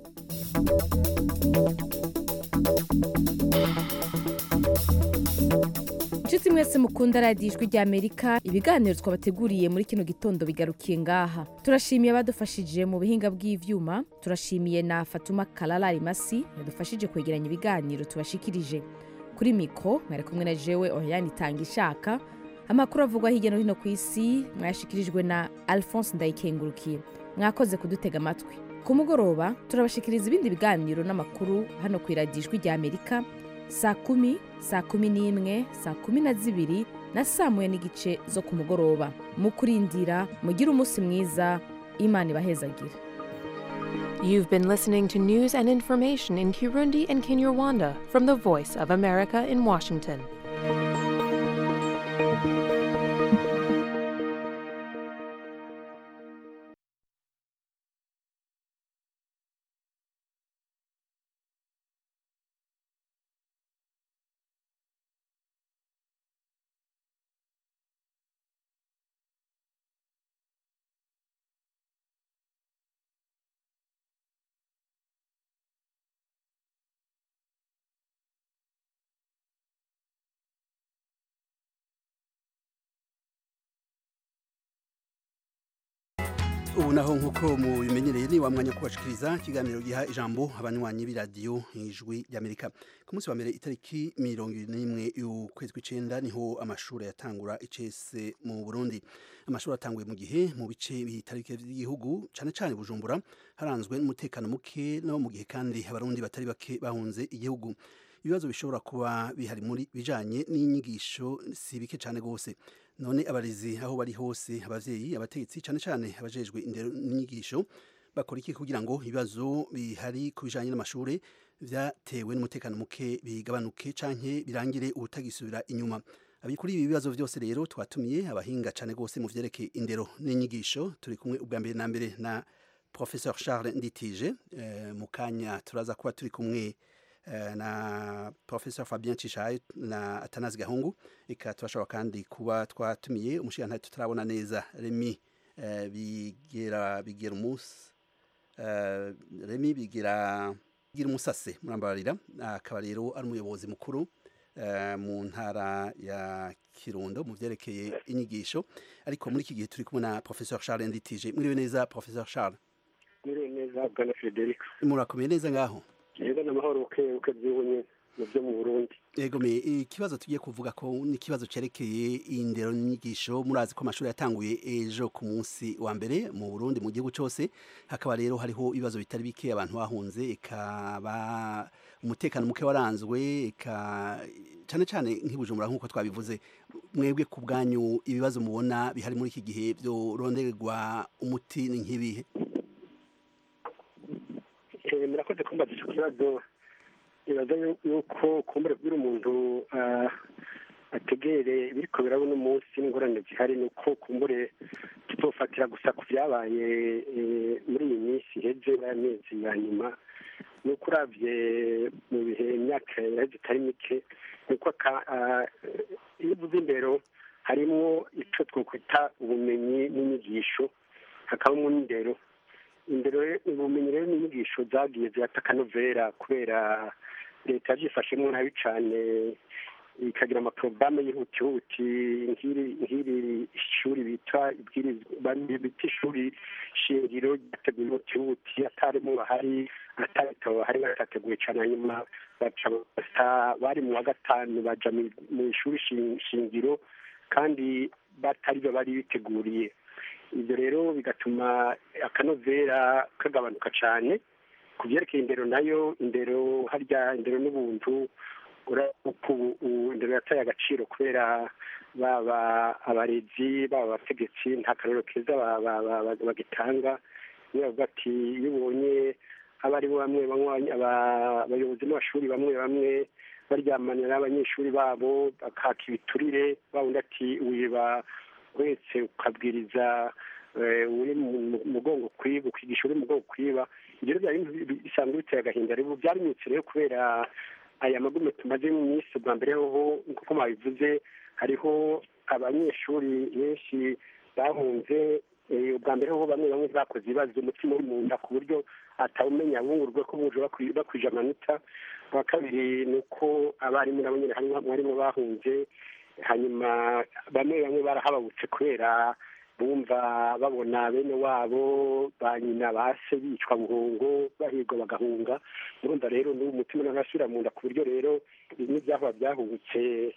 Nshuti mwese mukunda radiyo Ijwi rya Amerika, ibiganiro twabateguriye muri kino gitondo bigarukiye ngaha. Turashimiye abadufashije mu bihinga bw'ivyuma, turashimiye na Fatuma Kalala Rimasi yadufashije kwegeranya ibiganiro tubashikirije. Kuri mikro mwari kumwe na jewe Oriane Tangishaka. Amakuru avugwa hirya no hino ku isi mwashikirijwe na Alphonse Ndayikengurukiye. Mwakoze kudutega amatwi. Ku mugoroba turabashikiriza ibindi biganiro n'amakuru hano ku radiyo Ijwi rya Amerika saa kumi, saa kumi n'imwe, saa kumi na zibiri na saa moya n'igice zo ku mugoroba. Mu kurindira mugire umunsi mwiza, Imana ibahezagire. You've been listening to news and information in Kirundi and Kinyarwanda from the Voice of America in Washington. ubu naho nk'uko mubimenyereye ni wa mwanya kubashikiriza ikiganiro giha ijambo abanywanyi b'iradiyo ijwi ry'amerika ku munsi wa mbere itariki mirongo n'imwe y'ukwezi kw'icenda niho amashuri yatangura icese mu burundi amashuri atanguye mu gihe mu bice bitari bike by'igihugu cane cane bujumbura haranzwe n'umutekano muke no mu gihe kandi abarundi batari bake bahunze igihugu ibibazo bishobora kuba bihari muri bijanye n'inyigisho si bike cane gose none abarezi aho bari hose abavyeyi abategetsi cane cane abajejwe indero n'inyigisho bakora iki kugira ngo ibibazo bihari ku bijanye n'amashure vyatewe n'umutekano muke bigabanuke canke birangire ubutagisubira inyuma abikuri ibi bibazo vyose rero twatumiye abahinga cane gose mu vyerekeye indero n'inyigisho turi kumwe ubwa mbere na mbere na Professeur Charles Nditije eh, mu kanya turaza kuba turi kumwe na Professor Fabien Cishaye na Atanazi Gahungu eka turashobora kandi kuba twatumiye umushiyantahe tutarabona neza Remy uh, bigira bigira umunsi uh, Remy bigira bigira umusase murambarira akaba rero ari umuyobozi mukuru uh, mu ntara ya Kirundo mu vyerekeye inyigisho ariko muri iki gihe turi kumwe na Professor Charles Nditije mwiriwe neza Professor Charles mwiriwe neza bwana Frederic murakomeye neza ngaho yego n'amahoro uke uke byibonye mu byo mu Burundi yego me ikibazo tugiye kuvuga ko ni kibazo cerekeye indero n'inyigisho murazi ko amashuri yatanguye ejo ku munsi wa mbere mu Burundi mu gihugu cyose hakaba rero hariho ibibazo bitari bike abantu bahunze ekaba umutekano muke waranzwe eka cyane cyane nk'ibujumbura nk'uko twabivuze mwebwe ku bwanyu ibibazo mubona bihari muri iki gihe byo ronderwa umuti ni nk'ibihe murakoze kumbaza icyo kibazo ibaza yuko kumbure kubwira umuntu ategere biriko birabona umunsi n'ingorane zihari ni uko kumbure tutofatira gusa ku byabaye muri iyi minsi iheze y'amezi ya nyuma ni uko uravye mu bihe imyaka yaheze itari mike ni uko iyo uvuze indero harimwo ico twokwita ubumenyi n'inyigisho hakabamwo n'indero indero ubumenyi rero n'inyigisho zagiye zirata akanovera kubera leta yavyifashemwo nabi cane ikagira amaporogaramu y'ihutihuti nk'iri ishuri bita bita ishuri shingiro ryateguye ihutihuti atarimo bahari atabitabo bahari batateguye cane hanyuma bari mu wa gatanu baja mu ishuri shingiro kandi batari bo bari biteguriye ibyo rero bigatuma akanovera kagabanuka cyane ku byerekeye indero nayo indero harya indero n'ubuntu indero yataye agaciro kubera baba abarezi baba abategetsi nta karero keza bagitanga niyo bavuga ati iyo ubonye abarimu bamwe bamwe abayobozi b'amashuri bamwe bamwe baryamana n'abanyeshuri babo bakaka ibiturire babundi ati wiba wese ukabwiriza uri mu mugongo kwiba ukigisha uri mu mugongo kwiba ibyo byari bisanzwe biteye agahinda rero byarinyutse rero kubera aya magume tumaze mu minsi bwa mbere ho kuko mwabivuze hariho abanyeshuri benshi bahunze ubwa mbere ho bamwe bamwe bakoze ibibazo umutima uri mu nda ku buryo atawumenya abungurwe ko buje bakwije amanota wa kabiri ni uko abarimu nabo nyine harimo bahunze hanyuma bamwe bamwe barahababutse kubera bumva babona bene wabo ba nyina base bicwa buhungo bahigwa bagahunga urumva rero n'ubu umutima n'agasubira mu nda ku buryo rero bimwe byahora byahubutse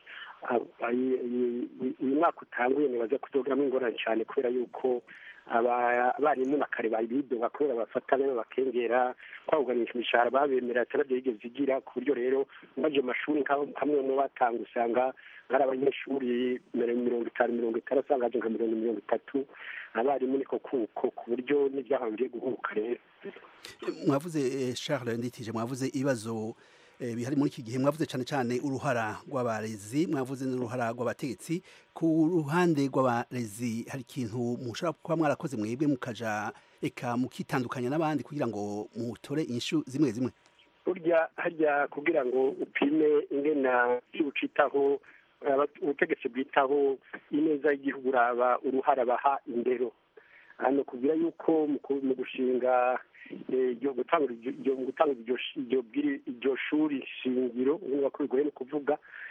uyu mwaka utanguye nibaza kuzogiramo ingorane cyane kubera yuko abarimu na kare babidoga kubera bafata bene bakengera kwaguganisha imishahara babemera atarabyo yigeze igira ku buryo rero baje mu mashuri kamwe mu batanga usanga hari abanyeshuri mirongo itanu mirongo itanu usanga haje nka mirongo mirongo itatu abarimu niko kuko ku buryo n'ibyaha bigiye guhubuka rero mwavuze Charles Nditije mwavuze ibibazo bihari muri iki gihe mwavuze cyane cyane uruhara rw'abarezi mwavuze n'uruhara rw'abategetsi ku ruhande rw'abarezi hari ikintu mushobora kuba mwarakoze mwebwe mukaja eka mukitandukanya n'abandi kugira ngo mutore inyishu zimwe zimwe burya harya kugira ngo upime ingena y'ucitaho ubutegetsi bwitaho ineza y'igihugu uraba uruhara baha indero hano kugira yuko mu gushinga iryo gutanga iryo shuri shingiro ubundi bakwigoye no kuvuga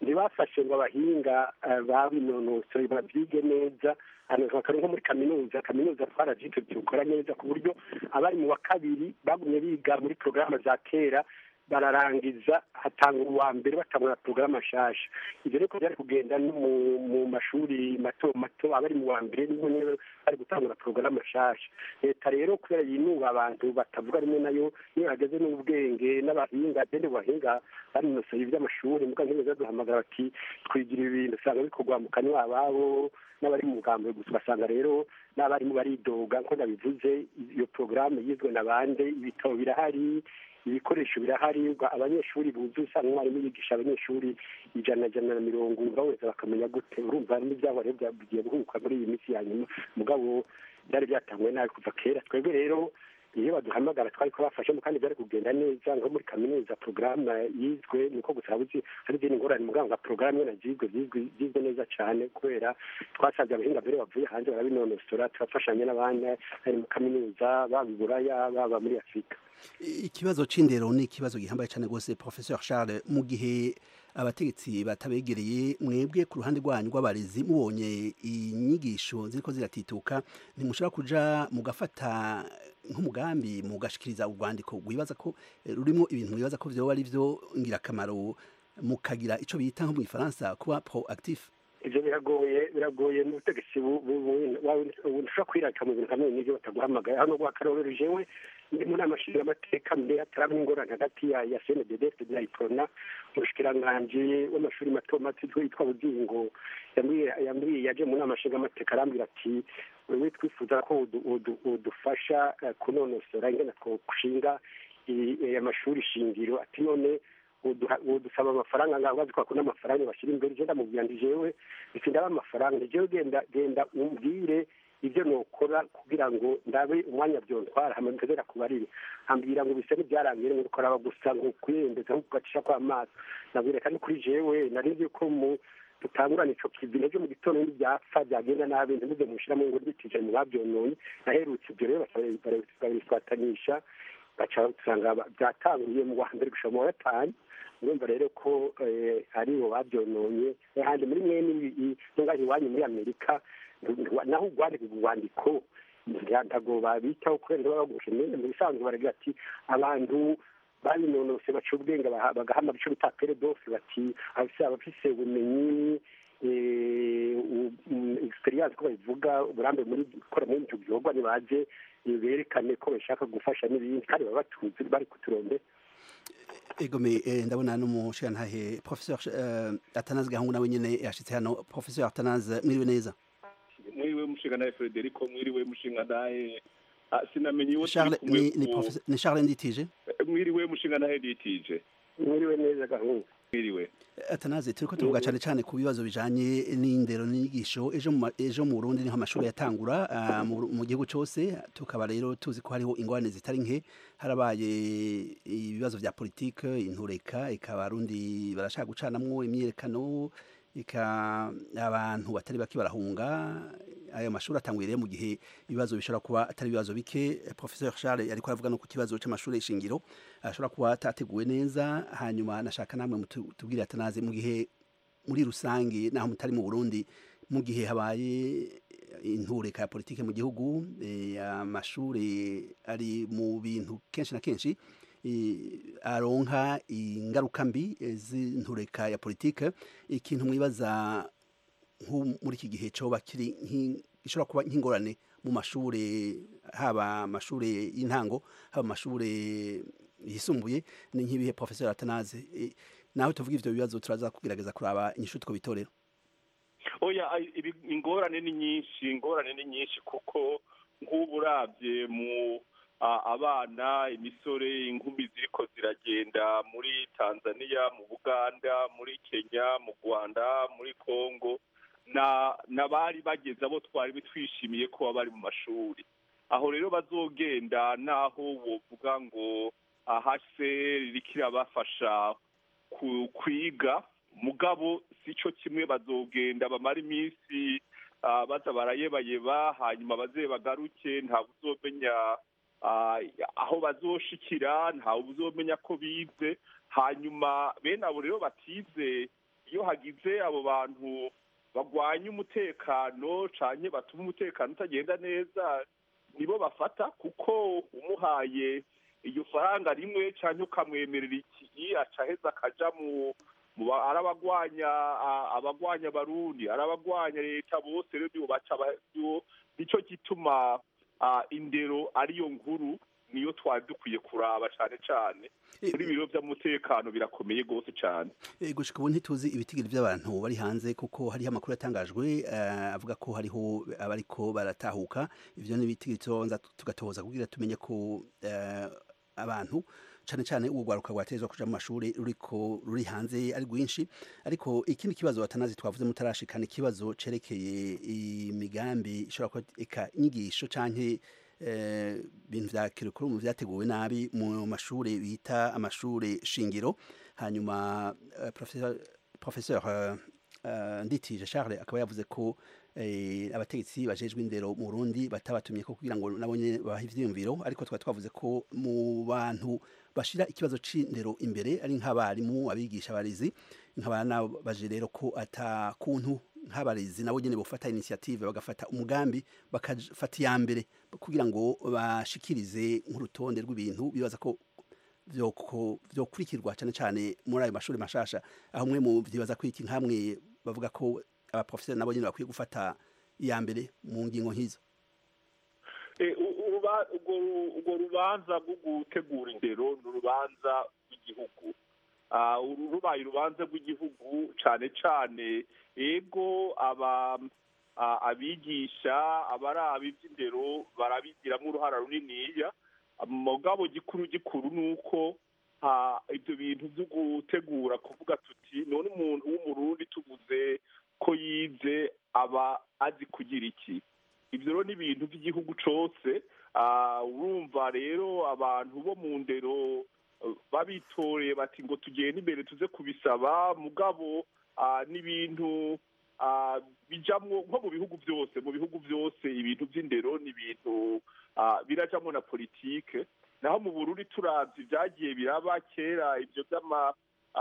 ntibafashe ngo abahinga babinonosoye babyige neza bakari nko muri kaminuza kaminuza twaravyitse dukora neza ku buryo abari mu wa kabiri bagumye biga muri porogaramu za kera bararangiza hatanga uwa mbere batangura porogaramu nshasha ivyo rero byari kugenda no mu mashuri mato mato abari mu wa mbere nibo nyene bari gutangura porogaramu nshasha leta rero kubera yinuba abantu batavuga rimwe nayo niyo hageze n'ubwenge n'abahinga bende bahinga barinosoye ivy'amashuri muga nk'ibyo duhamagara bati twigira ibintu usanga bikorwa mu kanywa ababo n'abari mu bwambwe gusa ugasanga rero n'abarimu baridoga nko nabivuze iyo porogaramu yizwe na bande ibitabo birahari ibikoresho birahari abanyeshuri buzuye usanga umwarimu yigisha abanyeshuri ijana ijana na mirongo baweza bakamenya gute urumva n'ibyabo rero byagiye guhuka muri iyi minsi ya nyuma mugabo byari byatangwe nabi kuva kera twebwe rero iyo baduhamagara twari ko bafashemo kandi byari kugenda neza nko muri kaminuza porogaramu yizwe niko gusa buzi hari izindi ngorane mugabo nka porogaramu yo nazizwe zizwe neza cyane kubera twasabye abahinga mbere bavuye hanze barabinonosora turafashanya n'abandi hari mu kaminuza baba i buraya baba muri afurika ikibazo c'indero ni ikibazo gihambaye cyane rwose Professeur Charles mu gihe abategetsi batabegereye mwebwe ku ruhande rwanyu rw'abarezi mubonye inyigisho ziriko ziratituka ntimushobora kuja mugafata nk'umugambi mugashikiriza urwandiko rwibaza ko rurimo ibintu mwibaza ko vyoba ari vyo ngirakamaro mukagira ico bita nko mu Gifaransa kuba proactif ivyo biragoye biragoye n'ubutegetsi bushobora kwiraka mu bintu kamwe n'ivyo bataguhamagaye hano rwakarorero jewe ndi mu nama nshingamateka mbere hataraba ingorane hagati ya ya C N D D F na Iprona umushikiranganji w'amashuri mato mato yitwa Bugingo yambwiye yaje mu nama nshingamateka arambwira ati wewe twifuza ko udufasha kunonosora ingene twoshinga amashuri shingiro ati none udusaba amafaranga ngaho bazi ko n'amafaranga bashyira imbere je ndamubwira ndi jewe ndaba amafaranga jewe genda genda umbwire ibyo nokora kugira ngo ndabe umwanya byontwara hamwe ntezera kubarire ambwira ngo bise n'ibyarangiye ngo ukora gusa ngo kwiyendeza nko gacisha kwa amazi nabwire kandi kuri jewe narinzi ko mu tutangurana ico kibine cyo mu gitondo n'ibyapfa byagenda nabi ndetse mushiramo ngo bitije mu babyononye naherutse ibyo rero barabiswatanisha baca usanga byatanguye mu wa mbere gushika mu wa gatanu urumva rero ko aribo babyononye ahandi muri mwene n'ingahe iwanyu muri Amerika naho urwandiko urwandiko ntago babitaho kubera babagushe nyine mu bisanzwe baragira ati abantu babinonose baca ubwenge bagahama bico bita peredofe bati abafise ubumenyi experience ko babivuga uburambe muri gukora muri icyo gihugu nibaje berekane ko bashaka gufasha n'ibindi kandi baba batuzi bari kuturombe egome ndabona n'umushirantahe Professeur Atanaze Gahungu nawe nyene yashitse hano Professeur Atanaze mwiriwe neza mwiriwe mushingantahe Frederico mwiriwe mushingantahe sinamenye iwo Charles ni ni Professeur ni Charles Nditije mwiriwe mushingantahe Nditije mwiriwe neza Gahungu mwiriwe Atanaze turiko tuvuga cyane cyane ku bibazo bijanye n'indero n'inyigisho ejo ejo mu Burundi niho amashuri yatangura mu gihugu cyose tukaba rero tuzi ko hariho ingorane zitari nke harabaye ibibazo vya politique intureka ikaba arundi barashaka gucanamwo imyerekano ika abantu batari baki barahunga ayo mashuri atanguye rero mu gihe ibibazo bishobora kuba atari ibibazo bike Professeur Charles ariko aravuga no ku kibazo cy'amashuri y'ishingiro ashobora kuba atateguwe neza hanyuma nashaka namwe tubwire Atanaze mu gihe muri rusange naho mutari mu Burundi mu gihe habaye intureka ya politike mu gihugu amashuri ari mu bintu kenshi na kenshi aronka ingaruka mbi z'intureka ya politike ikintu mwibaza muri iki gihe cyo bakiri ishobora kuba nk'ingorane mu mashure haba amashure y'intango haba amashure yisumbuye ni nk'ibihe Professeur Atanaze naho tuvuga ivyo bibazo turaza kugerageza kuraba inyishu two bitorera oya ingorane ni nyinshi ingorane ni nyinshi kuko nk'ubu uravye mu abana imisore inkumi ziriko ziragenda muri Tanzania mu Buganda muri Kenya mu Rwanda muri Kongo na nabari bageze abo twari bitwishimiye ko bari mu mashuri aho rero bazogenda naho wovuga ngo ahase rikira bafasha kwiga mugabo sico kimwe bazogenda bamara iminsi baza barayebayeba hanyuma baze bagaruke nta uzomenya aho bazoshikira nta uzomenya ko bize hanyuma bene abo rero batize iyo hagize abo bantu bagwanya umutekano canke batuma umutekano utagenda neza nibo bafata, kuko umuhaye iyo faranga rimwe canke ukamwemerera iki acaheza akaja mu arabagwanya abagwanya Barundi arabagwanya leta bose rero nibo baca nico gituma indero ariyo nkuru niyo twari dukwiye kuraba cyane cyane muri biro by'umutekano birakomeye gose cyane. Gushika ubu ntituzi ibitigiri by'abantu bari hanze kuko hariho amakuru yatangajwe avuga ko hariho abariko baratahuka, ivyo ni ibitigiri turonza tugatoza kugira tumenye ko abantu cyane cyane ubugwaruka rwatezwa kuja mu mashuri ruriko ruri hanze ari rwinshi. Ariko ikindi kibazo batanazi twavuze mutarashikana ikibazo cerekeye imigambi ishobora ko eka inyigisho canke ibintu vya curriculum vyateguwe nabi mu mashuri bita amashuri shingiro. Hanyuma professeur professeur Nditije Charles akaba yavuze ko abategetsi bajejwe indero mu Burundi batabatumye ko kugira ngo nabonye baha ivyiyumviro, ariko twa twavuze ko mu bantu bashira ikibazo c'indero imbere ari nk'abarimu abigisha abarizi nk'abana baje rero ko ata kuntu nk'abarizi nabo nyene bofata initiative bagafata umugambi bakafata ya mbere kugira ngo bashikirize nk'urutonde rw'ibintu bibaza ko vyoko vyokurikirwa cyane cyane muri ayo mashuri mashasha. Aho mwe mu vyibaza ko iki nkamwe bavuga ko abaprofesseur nabo nyene bakwiye gufata iya mbere mu ngingo nk'izo. Urwo rubanza rwo gutegura indero ni urubanza rw'igihugu, rubaye urubanza rw'igihugu cyane cyane ego aba abigisha abaraba iby'indero barabigiramo uruhara runiniya. Mugabo gikuru gikuru nuko ibyo bintu byo gutegura kuvuga tuti none umuntu w'umurundi tuvuze ko yize aba azi kugira iki. Ibyo rero ni ibintu by'igihugu cose. Urumva rero abantu bo mu ndero babitoreye bati ngo tugende imbere tuze kubisaba, mugabo n'ibintu bijamwo nko mu bihugu byose mu bihugu byose ibintu by'indero ni ibintu birajamwo na politike. Naho mu Burundi turavye byagiye biraba kera ibyo by'ama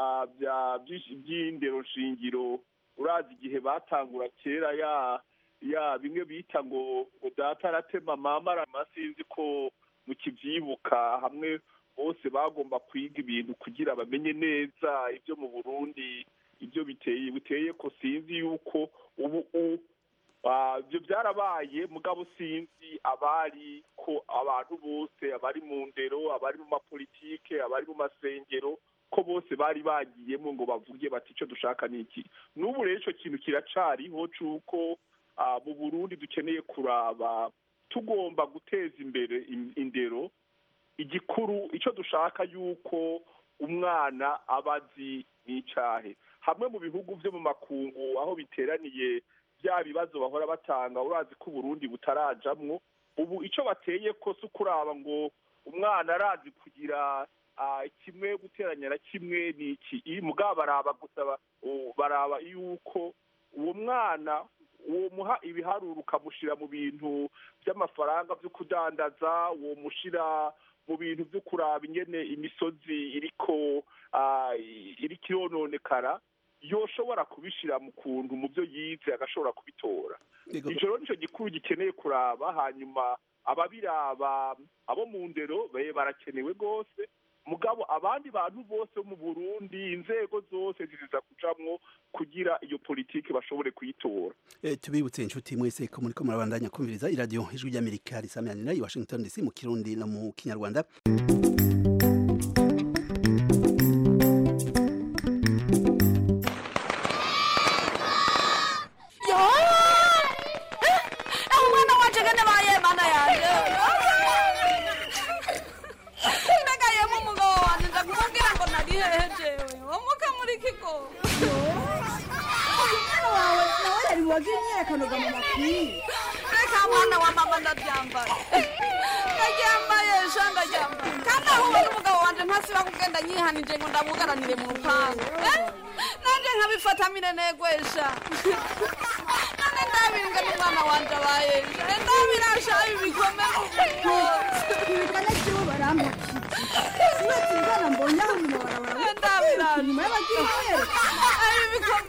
by'indero shingiro, urazi igihe batangura kera ya ya bimwe bita ngo ngo data aratema mama aramasinzi ko mukivyibuka, hamwe bose bagomba kwiga ibintu kugira bamenye neza ibyo mu Burundi ibyo biteye biteye ko sinzi yuko ubu ibyo byarabaye, mugabo sinzi abari ko abantu bose abari mu ndero abari mu mapolitike abari mu masengero ko bose bari bagiyemo ngo bavuge bati icyo dushaka niki. N'ubu rero icyo kintu kiracariho cyuko mu Burundi dukeneye kuraba tugomba guteza imbere indero. Igikuru icyo dushaka yuko umwana abazi n'icahe. Hamwe mu bihugu byo mu makungu aho biteraniye bya bibazo bahora batanga, urazi ko Burundi butarajamwo. Ubu icyo bateye ko se kuraba ngo umwana arazi kugira kimwe guteranya na kimwe niki, mugabo baraba gusaba baraba yuko uwo mwana uwo muha ibiharuro ukamushira mu bintu by'amafaranga byo kudandaza, uwo mushira mu bintu byo kuraba ingene imisozi iriko iriko irononekara, yoshobora kubishira mu kuntu mu byo yize agashobora kubitora. Ico rero nico gikuru gikeneye kuraba. Hanyuma ababiraba abo mu ndero barakenewe gose, mugabo abandi bantu bose mu Burundi inzego zose ziza kujamwo kugira iyo politike bashobore kuyitora. Eh tubibutse inshuti mwese ko muri ko murabandanya kumviriza iradio Ijwi ry'Amerika risamanira i Washington D C mu Kirundi no mu Kinyarwanda. Kanoga mama kwi. Reka mwana wa mama ndabyambara. Ndabyambaye shanga jamba. Kana huwa n'umugabo wanje ntasi bakugenda nyihanije ngo ndamugaranire mu rupango. Nanje nkabifata mine negwesha. Nane ndabinga n'umwana wanje abaye. Ndabirasha ibikome mu bwose. Ibikane cyo barampa. Siwe tingana mbonye aho mu barabara. Ndabirasha. Nyuma y'abagiye. Ari ibikome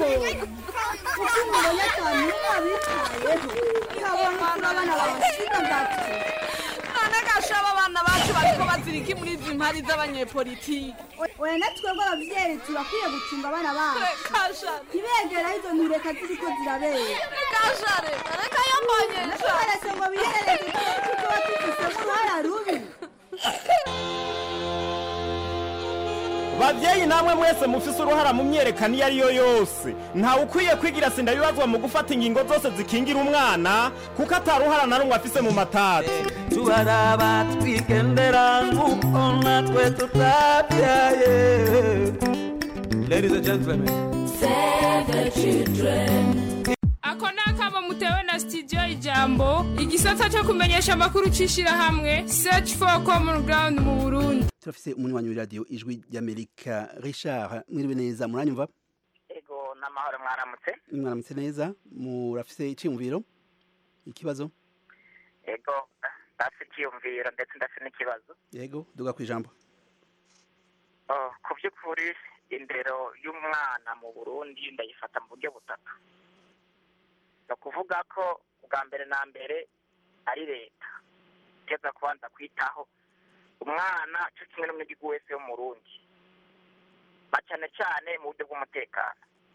nabibonye kuko umubonye cyane wabitayeho nkabona kuri abana babasiga ngati none gashaba abana bacu bariko bazirika muri izi mpari z'abanyepolitiki oya natwebwe abavyeyi turakwiye gucunga abana bacu ntibegera izo ntureka ziriko zirabera kashare reka yambonyesha barese ngo biherereze kuko batufise uruhara rubi bavyeyi namwe mwese mufise uruhara mu myerekano iyo ariyo yose ntawe ukwiye kwigira sinda bibazwa mu gufata ingingo zose zikingira umwana kuko ataruhara na rumwe afise mu matati tubaraba twigendera nk'uko natwe tutabyaye. Ladies and gentlemen, save the children. Ako nakaba mutewe na studio Ijambo igisata cyo kumenyesha makuru cishira hamwe Search for Common Ground mu Burundi. Turafise umunywanyi wa radio ijwi y'Amerika Richard, mwiriwe neza muranyumva? Ego namahoro mwaramutse. Mwaramutse neza, murafise icyumviro? Ikibazo? Ego ndafise icyumviro ndetse ndafise n'ikibazo. Yego duga kwijambo. Oh kuvyukuri indero y'umwana mu Burundi ndayifata mu buryo butatu. No kuvuga ko bwa mbere na mbere ari leta teza kubanza kwitaho umwana cyo kimwe n'umwigihugu wese wo mu Burundi bacane cyane mu buryo bw'umutekano.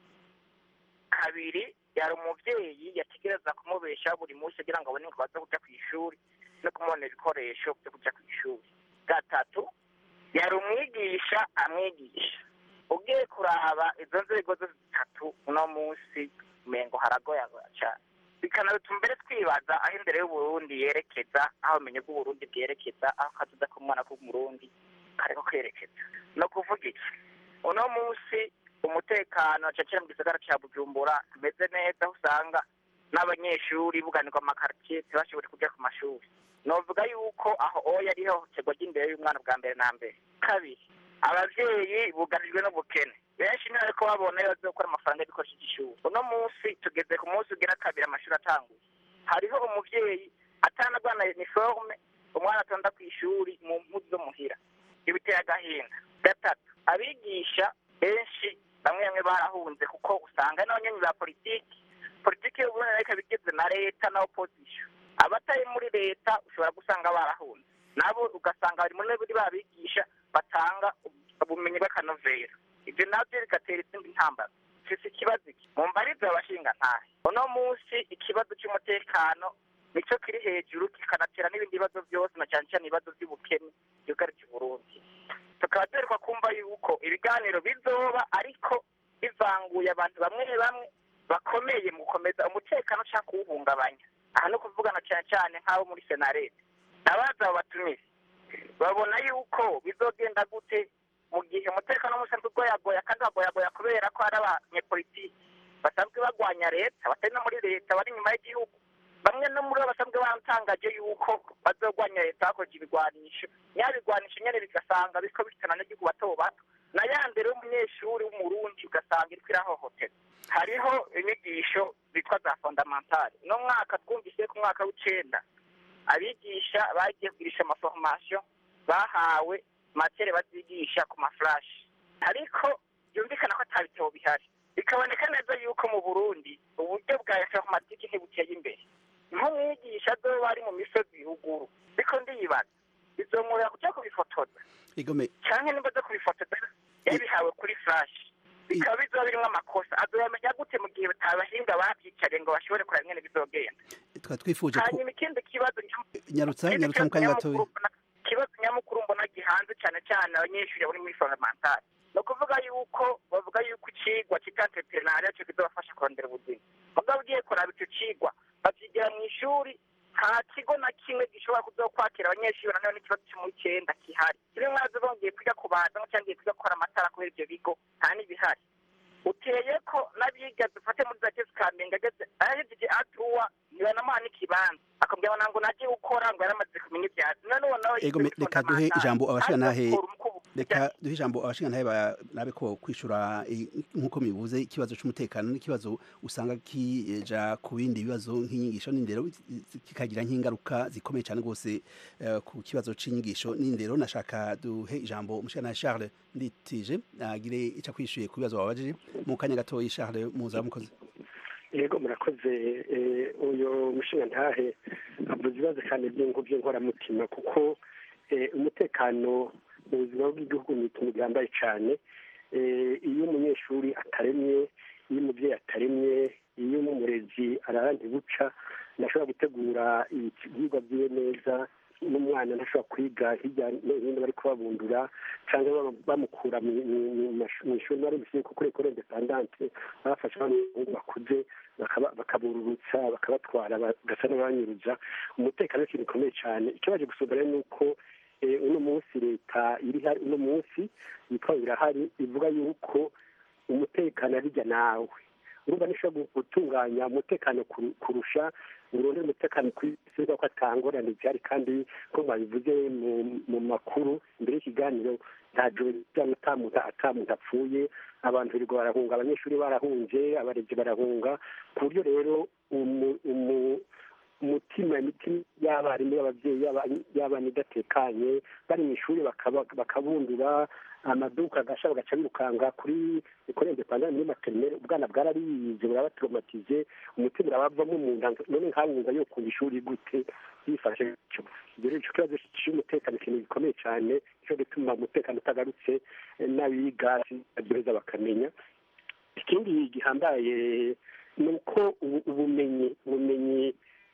Kabiri yari umuvyeyi yategereza kumubesha buri munsi kugira ngo abone ngo baze kuja ku ishuri no kumubona ibikoresho byo kuja ku ishuri. Gatatu yari umwigisha amwigisha. Ugiye kuraba izo nzego zitatu uno munsi mengo haragoya cyane. Bikanatuma mbere twibaza aho indero y'u Burundi yerekeza, aho menye bw'u Burundi bwerekeza, aho kazuza ku mwana ku Burundi kariko kwerekeza. No kuvuga iki uno munsi umutekano cacira mu gisagara ca Bujumbura meze neza, usanga n'abanyeshuri buganirwa amakartier bashobora kujya ku mashuri. Novuga yuko aho oya ariho tegwa ry'indero y'umwana bwa mbere na mbere. Kabiri abavyeyi bugarijwe n'ubukene, benshi niyo ariko babona yo bazokora amafaranga y'ibikoresho by'ishuri. Uno munsi tugeze ku munsi ugira kabiri amashuri atanguye, hariho umuvyeyi atanagwana uniforme umwana atonda ku ishuri mu mpuzu zo muhira, ibiteye agahinda. Gatatu abigisha benshi bamwe bamwe barahunze kuko usanga n'abanywanyi ba politiki politiki yo Burundi ariko bigeze na leta na opposition. Abataye muri leta ushobora gusanga barahunze, nabo ugasanga bari muri buri babigisha batanga ubumenyi bw'akanovera. Ibyo nabyo bigatera izindi ntambara. Fise ikibazo iki mu mbarizo abashinga ntahe uno munsi ikibazo cy'umutekano nico kiri hejuru kikanatera n'ibindi bibazo byose na cyane cyane ibibazo by'ubukene byugarije Burundi. Tukaba turekwa kumva yuko ibiganiro bizoba ariko bivanguye abantu bamwe bamwe bakomeye mu gukomeza umutekano cyangwa kuwuhungabanya. Aha no kuvugana cyane cyane nk'abo muri senarete abaza batumire babona yuko bizogenda gute mu gihe umutekano musanzwe ugoyagoya kandi agoyagoya kubera ko ari abanyepolitiki basanzwe bagwanya leta batari no muri leta bari inyuma y'igihugu. Bamwe no muri bo basanzwe batangaje yuko bazogwanya leta hakoje ibigwanisho, nyabigwanisho nyene bigasanga biko bitana n'igihugu bato bato na yandere umunyeshuri w'umurundi ugasanga iriko irahohotera. Hariho inyigisho zitwa za fondamentale. No mwaka twumvise ku mwaka w'icenda abigisha bagiye kugirisha amaformation bahawe matere bazigisha ku maflash, ariko yumvikana ko atabitabo bihari. Bikaboneka neza yuko mu Burundi uburyo bwa informatike ntibuteye imbere. Nk'umwigisha azoba ari mu misozi ruguru biko ndiyibaza bizomurira kuja kubifotoza igome canke nimba zo kubifotoza yabihawe kuri flash bikaba bizoba birimwo amakosa azomenya gute mu gihe batabahinga babyicariye ngo bashobore kuraba ingene bizogenda. Twa twifuje ko hanyuma ikindi kibazo nyarutsa nyarutsa mu kanya gatoya kibazo nyamukuru mbona gihanze cyane cyane abanyeshuri bari muri fondamentale no kuvuga yuko bavuga yuko icigwa cy'entrepreneuriat cyo kizobafasha kurondera ubuzima. Mugabo ugiye kuraba ico cigwa bavyigira mu ishuri, nta kigo na kimwe gishobora kuzokwakira abanyeshuri na none ikibazo cyo mu icenda kihari. Kiri mwazi bongeye kwiga kubaza cyangwa ngiye kwiga gukora amatara kubera ivyo bigo nta n'ibihari. Uteye ko nabiga dufate muri za kesi Kamenge ageze ahejeje atuwa nibanamuha n'ikibanza akambwira ngo nango nagiye gukora ngo yaramaze kumenya ibyazi none uwo nawe ego reka duhe ijambo abashira nahe reka duhe ijambo abashingantahe barabe ko kwishura nk'uko mibuze ikibazo c'umutekano n'ikibazo usanga kija ku bindi bibazo nk'inyigisho n'indero kikagira nk'ingaruka zikomeye cyane rwose ku kibazo c'inyigisho n'indero. Nashaka duhe ijambo umushingantahe Charles Nditije agire ica kwishuye ku bibazo babajije mu kanya gatoyi. Charles muza mukoze. Yego murakoze. Uyo mushingantahe avuze ibibazo kandi by'ingo by'inkoramutima kuko umutekano mu buzima bw'igihugu ni ikintu gihambaye cyane. Iyo umunyeshuri ataremye, iyo umubyeyi ataremye, iyo umurezi arara ntibuca, ntashobora gutegura ibyigwa byiwe neza, n'umwana ntashobora kwiga hirya no hino bari kubabundura cyangwa bamukura mu ishuri bari bisiye kuko kuri independante bafasha abantu bakuze bakabururutsa bakabatwara bagasa n'abanyuruza. Umutekano ni ikintu gikomeye cyane. ikibazo gusubira ni uko uno munsi leta iri hari uno munsi yitwa birahari ivuga yuko umutekano arijya nawe urumva nishobora gutunganya umutekano kurusha urondera umutekano kwisiga ko atangorane byari kandi ko babivuze mu makuru imbere y'ikiganiro nta joro atamuntu atamuntu apfuye, abantu birirwa barahunga, abanyeshuri barahunze, abarezi barahunga, ku buryo rero umutima imitima y'abarimu y'ababyeyi y'abana idatekanye bari mu ishuri bakabundura, amaduka agasha bagaca birukanga kuri kuri independant muri maternelle, ubwana bwararize burabatraumatize, umutima urabavamo mu nda, none nkawunga yo ku ishuri gute yifashe cyo. Rero icyo kibazo cy'umutekano ikintu gikomeye cyane cyo gutuma umutekano utagarutse n'abiga bagiheza bakamenya. Ikindi gihambaye ni uko ubumenyi ubumenyi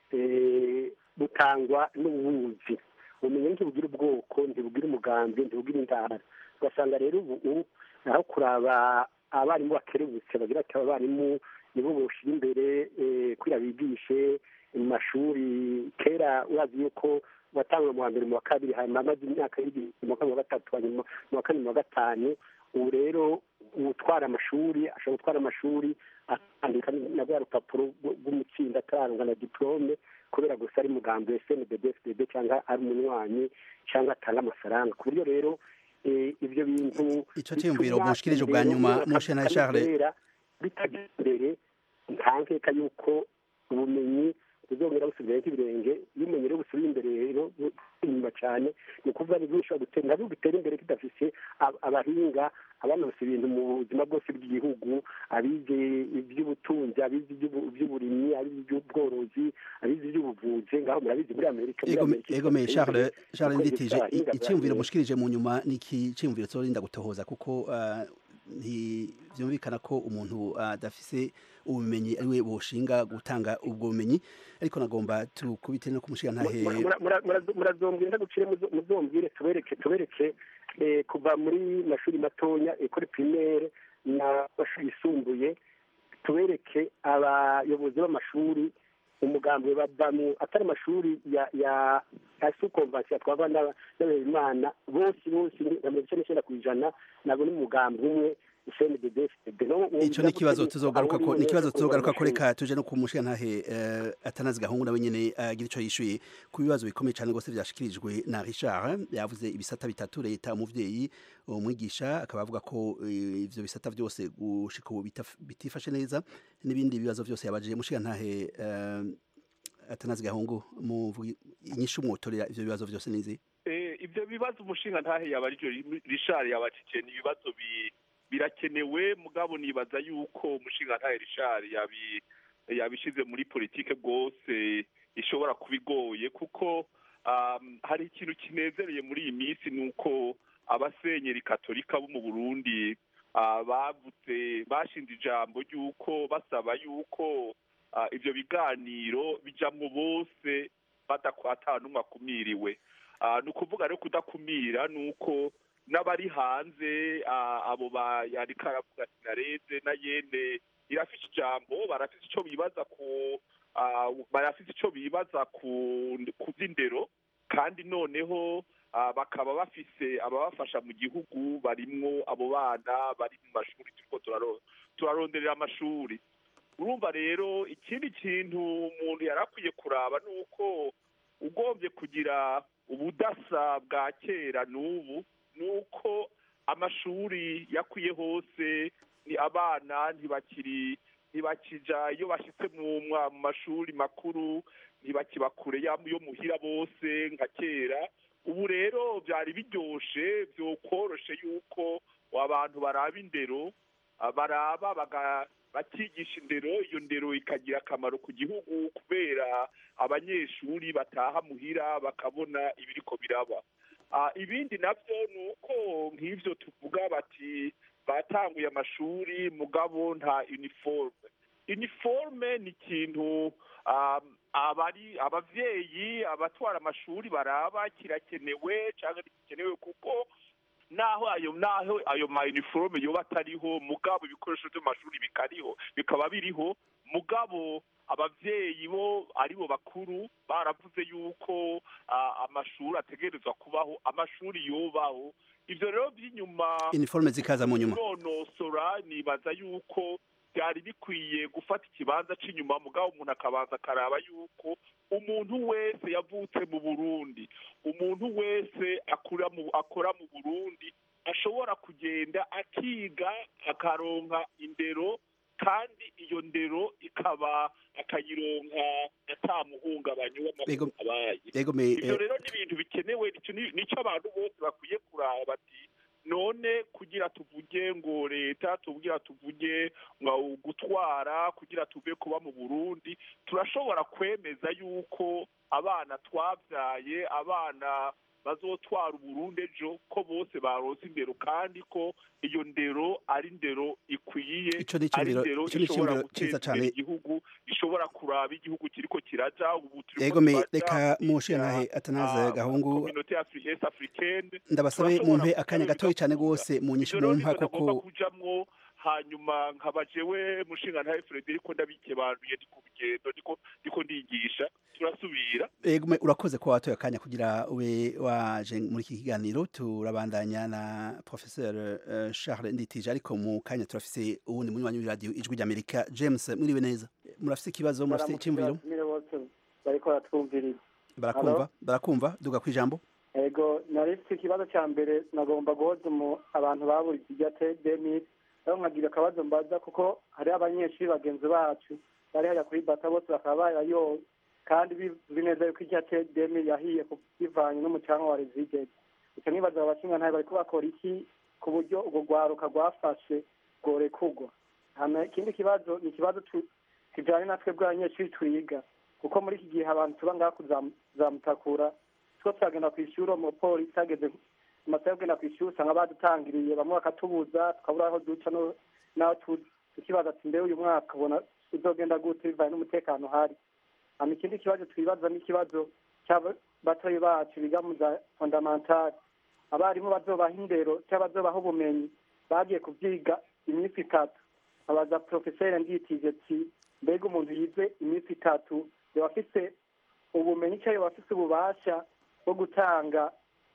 butangwa n'ubuvuzi. Ubumenyi ntibugira ubwoko, ntibugira umugambi, ntibugira indara. Ugasanga rero ubu aho kuraba abarimu bakerebutse bagira ati abarimu nibo boshira imbere kwira bigishe mu mashuri. Kera urazi yuko watangwa mu wa mbere mu wa kabiri hanyuma amaze imyaka y'igihumbi mu wa gatatu hanyuma mu wa kane mu wa gatanu. Ubu rero utwara amashuri ashobora gutwara amashuri akandika na rwa rupapuro rw'umutsinda atararunga na diplome kubera gusa ari mugambi S N D D F D D cyangwa ari umunywanyi cyangwa atanga amafaranga. Ku buryo rero ibyo bintu icyo cyumviro mushikirije bwa nyuma mushe na Charles bitagira imbere nta nkeka yuko ubumenyi buzongera busubira nk'ibirenge. iyo umenye rero busubira imbere rero inyuma cyane ni ukuvuga ni bwinshi gutera gutera imbere kidafise abahinga abanose ibintu mu buzima bwose bw'igihugu, abize iby'ubutunzi, abize iby'uburimyi, abize iby'ubworozi, abize iby'ubuvuzi. Ngaho murabizi muri Amerika. Ego me Charles Charles Nditije icyumviro mushikirije mu nyuma niki cyumviro cyorinda gutohoza kuko ntibyumvikana ko umuntu adafise ubumenyi ariwe boshinga gutanga ubwo bumenyi, ariko nagomba tukubite no kumushiga ntahe murazombwira gucire muzombwire tubereke tubereke kuva muri mashuri matonya école primaire na mashuri yisumbuye, tubereke abayobozi b'amashuri umugambi bavamo atari amashuri ya ya asu convention twava n'abimana bose bose mirongo icyenda ku ijana nabo n'umugambi umwe. Ico ni kibazo tuzogaruka ko ni kibazo tuzogaruka ko reka tuje no kumushiga ntahe Atanazi Gahungu nawe nyene agira ico yishuye ku bibazo bikomeye cyane gose byashikirijwe na Richard. Yavuze ibisata bitatu leta, umuvyeyi, umwigisha, akaba avuga ko ivyo bisata byose gushika ubu bitifashe neza n'ibindi bibazo byose yabajije. Mushiga ntahe Atanazi Gahungu mu inyishu mwotorera ivyo bibazo byose nizi eh ivyo bibazo umushinga ntahe yabarije Richard yabajije ni ibibazo bi birakenewe mugabo nibaza yuko umushinga ntahe Richard yabi yabishize muri politike bwose ishobora kubigoye kuko um, hari ikintu kinezereye muri iyi minsi nuko abasenyeri katolika bo mu Burundi uh, bavutse bashinze ijambo yuko basaba yuko uh, ivyo biganiro bijamwo bose badakwata numwe akumiriwe. uh, nukuvuga rero kudakumira nuko n'abari hanze abo bayarika aravuga sinareze na yene irafite ijambo barafite ico bibaza ku barafite ico bibaza ku kuzindero kandi noneho bakaba bafise ababafasha mu gihugu barimwo abo bana bari mu mashuri turiko turaronderera amashuri. Urumva rero ikindi kintu umuntu yarakwiye kuraba nuko ugombye kugira ubudasa bwa kera n'ubu ni uko amashuri yakwiye hose ni abana ntibakiri ntibakija iyo bashyitse mu mashuri makuru ntibakibakure yo muhira bose nka kera ubu rero byari biryoshe byokoroshe yuko abantu baraba indero baraba bakigisha indero iyo ndero ikagira akamaro ku gihugu kubera abanyeshuri bataha muhira bakabona ibiriko biraba ibindi nabyo ni uko nk'ibyo tuvuga bati batanguye amashuri mugabo nta uniforme uniforme ni ikintu abari abavyeyi abatwara amashuri baraba kirakenewe cyangwa gikenewe kuko naho ayo naho ayo ma uniforme yoba atariho mugabo ibikoresho by'amashuri bikariho bikaba biriho mugabo abavyeyi bo aribo bakuru baravuze yuko amashuri ategerezwa kubaho amashuri yobaho ivyo rero by'inyuma uniforme zikaza mu nyuma nonosora nibaza yuko byari bikwiye gufata ikibanza cy'inyuma mugabo umuntu akabanza akaraba yuko umuntu wese yavutse mu Burundi umuntu wese akura mu akora mu Burundi ashobora kugenda akiga akaronka indero kandi iyo ndero ikaba akayironka atamuhungabanya w'amakuru abaye ivyo rero ni ibintu bikenewe nico abantu bose bakwiye kuraba bati none kugira tuvuge ngo leta tuvugira tuvuge ngo gutwara kugira tuve kuba mu Burundi turashobora kwemeza yuko abana twabyaye abana bazotwara Burundi ejo ko bose baronse indero kandi ko iyo ndero ari ndero ikwiye ari ndero ishobora guteza igihugu ishobora kuraba igihugu kiriko kiraja ubu yego me reka mushe nahe atanaze gahungu communauté africaine ndabasabe mumpe akanya gatoyi cyane gose mu nyishu mumpa koko kujamwo hanyuma nkabajewe mushinga ntaye Frederico ndabike banduye ndi kubigendo ndiko ndiko ndigisha turasubira yego urakoze ko watoye akanya kugira ube waje muri iki kiganiro turabandanya na professeur uh, Charles Nditije ariko mu kanya turafise uwundi munywanyi wa radio ijwi ry'Amerika James mwiriwe neza murafise ikibazo murafise icyumviro bariko baratwumviriza barakumva barakumva duga kwijambo yego narifite ikibazo cya mbere nagomba guhoza mu abantu baburi kijate demi aho nkagira akabazo mbaza kuko hari abanyeshuri bagenzi bacu bari hajya kuri bata bose bakaba barayoye kandi bizi neza yuko ijate demi yahiye bivanye n'umucanga wa rezigeti icyo nibaza abashinga ntayo bariko bakora iki ku buryo urwo rwaruka rwafashe rworekugwa ikindi kibazo ni ikibazo kijanye natwe bw'abanyeshuri twiga kuko muri iki gihe abantu tuba ngaha kuzamutakura two turagenda ku ishuri umupolisi ageze amasaha yo kugenda ku ishuri usanga badutangiriye bamwe bakatubuza tukabura aho duca n'aho tukibaza ati mbe uyu mwaka ubona uzogenda gute bivanye n'umutekano uhari hama ikindi kibazo twibaza n'ikibazo cy'abatoyi bacu biga mu za fondamentale abarimu bazobaha indero cyangwa bazobaha ubumenyi bagiye kubyiga iminsi itatu abaza profeseri Nditije ati mbega umuntu yize iminsi itatu yoba afise ubumenyi cyangwa yoba afise ububasha bwo gutanga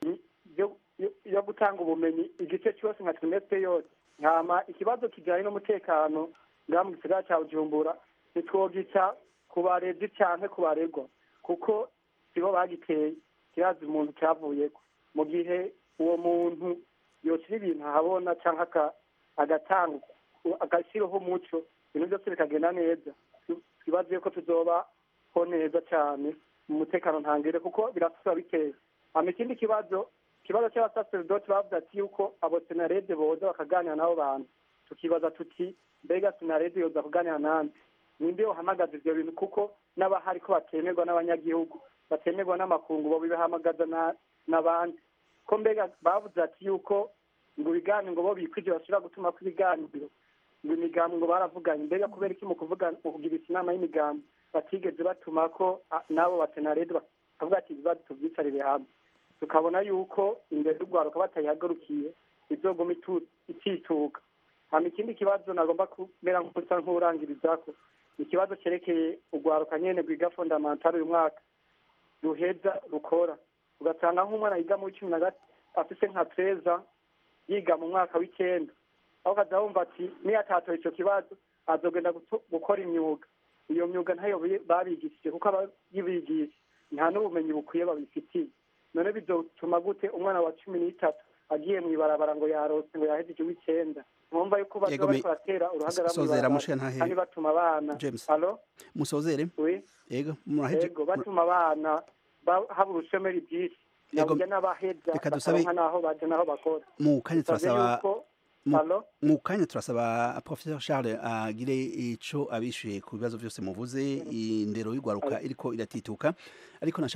yo gutanga ubumenyi igice cyose nka trimestre yose hama ikibazo kijanye n'umutekano ngaha mu gisagara ca Bujumbura ntitwogica ku barezi canke ku baregwa kuko sibo bagiteye kirazi umuntu cyavuyeko mu gihe uwo muntu yoshira ibintu ahabona canke agatanga agashyiraho umuco ibintu byose bikagenda neza twibaze ko tuzobaho neza cyane mu mutekano ntangere kuko birasaba biteye hama ikindi kibazo ikibazo cy'abasaserdoti bavuze ati yuko abo senarede boza bakaganira n'abo bantu tukibaza tuti mbega senarede yoza kuganira nande ninde yohamagaza ivyo bintu kuko n'abahari ko batemerwa n'abanyagihugu batemerwa n'amakungu bo bibahamagaza n'abandi ko mbega bavuze ati yuko ngo ibiganiro ngo bo bikwije bashobora gutuma ko ibiganiro ngo imigambi ngo baravuganye mbega kubera iki mu kuvuga mu kugira inama y'imigambi batigeze batuma ko n'abo basenarede bakavuga ati ibibazo tuvyicarire hamwe tukabona yuko imbere y'urwaruka batayihagarukiye izoguma itituka hama ikindi kibazo nagomba kumera nk'usa nk'urangirizako ikibazo cyerekeye urwaruka nyene rwiga fondamentale uyu mwaka ruheza rukora ugasanga nk'umwana yiga muri cumi na gatatu afise nka treza yiga mu mwaka w'icenda aho kaza wumva ati niyo atatoye ico kibazo azogenda gukora imyuga iyo myuga ntayo babigishije kuko abayibigisha nta n'ubumenyi bukwiye babifitiye none bizotuma gute umwana wa cumi n'itatu agiye mu ibarabara ngo yarose ngo yahejeje w'icenda mwumva yuko baza Yego, me- bariko baratera uruhagara mu Sozera, mushe ibarabara ntahe- kandi batuma abana James. alo musozere oui yego muraheje yego batuma abana ba- haba urushomeri byinshi Yego, naburya n'abaheza reka dusabe- bakaronka n'aho baja n'aho bakora mu kanya Dusavye turasaba yuko- mu- Alo? mu kanya turasaba professeur Charles agire ico abishuye ku bibazo byose muvuze indero y'ugwaruka iriko iratituka ariko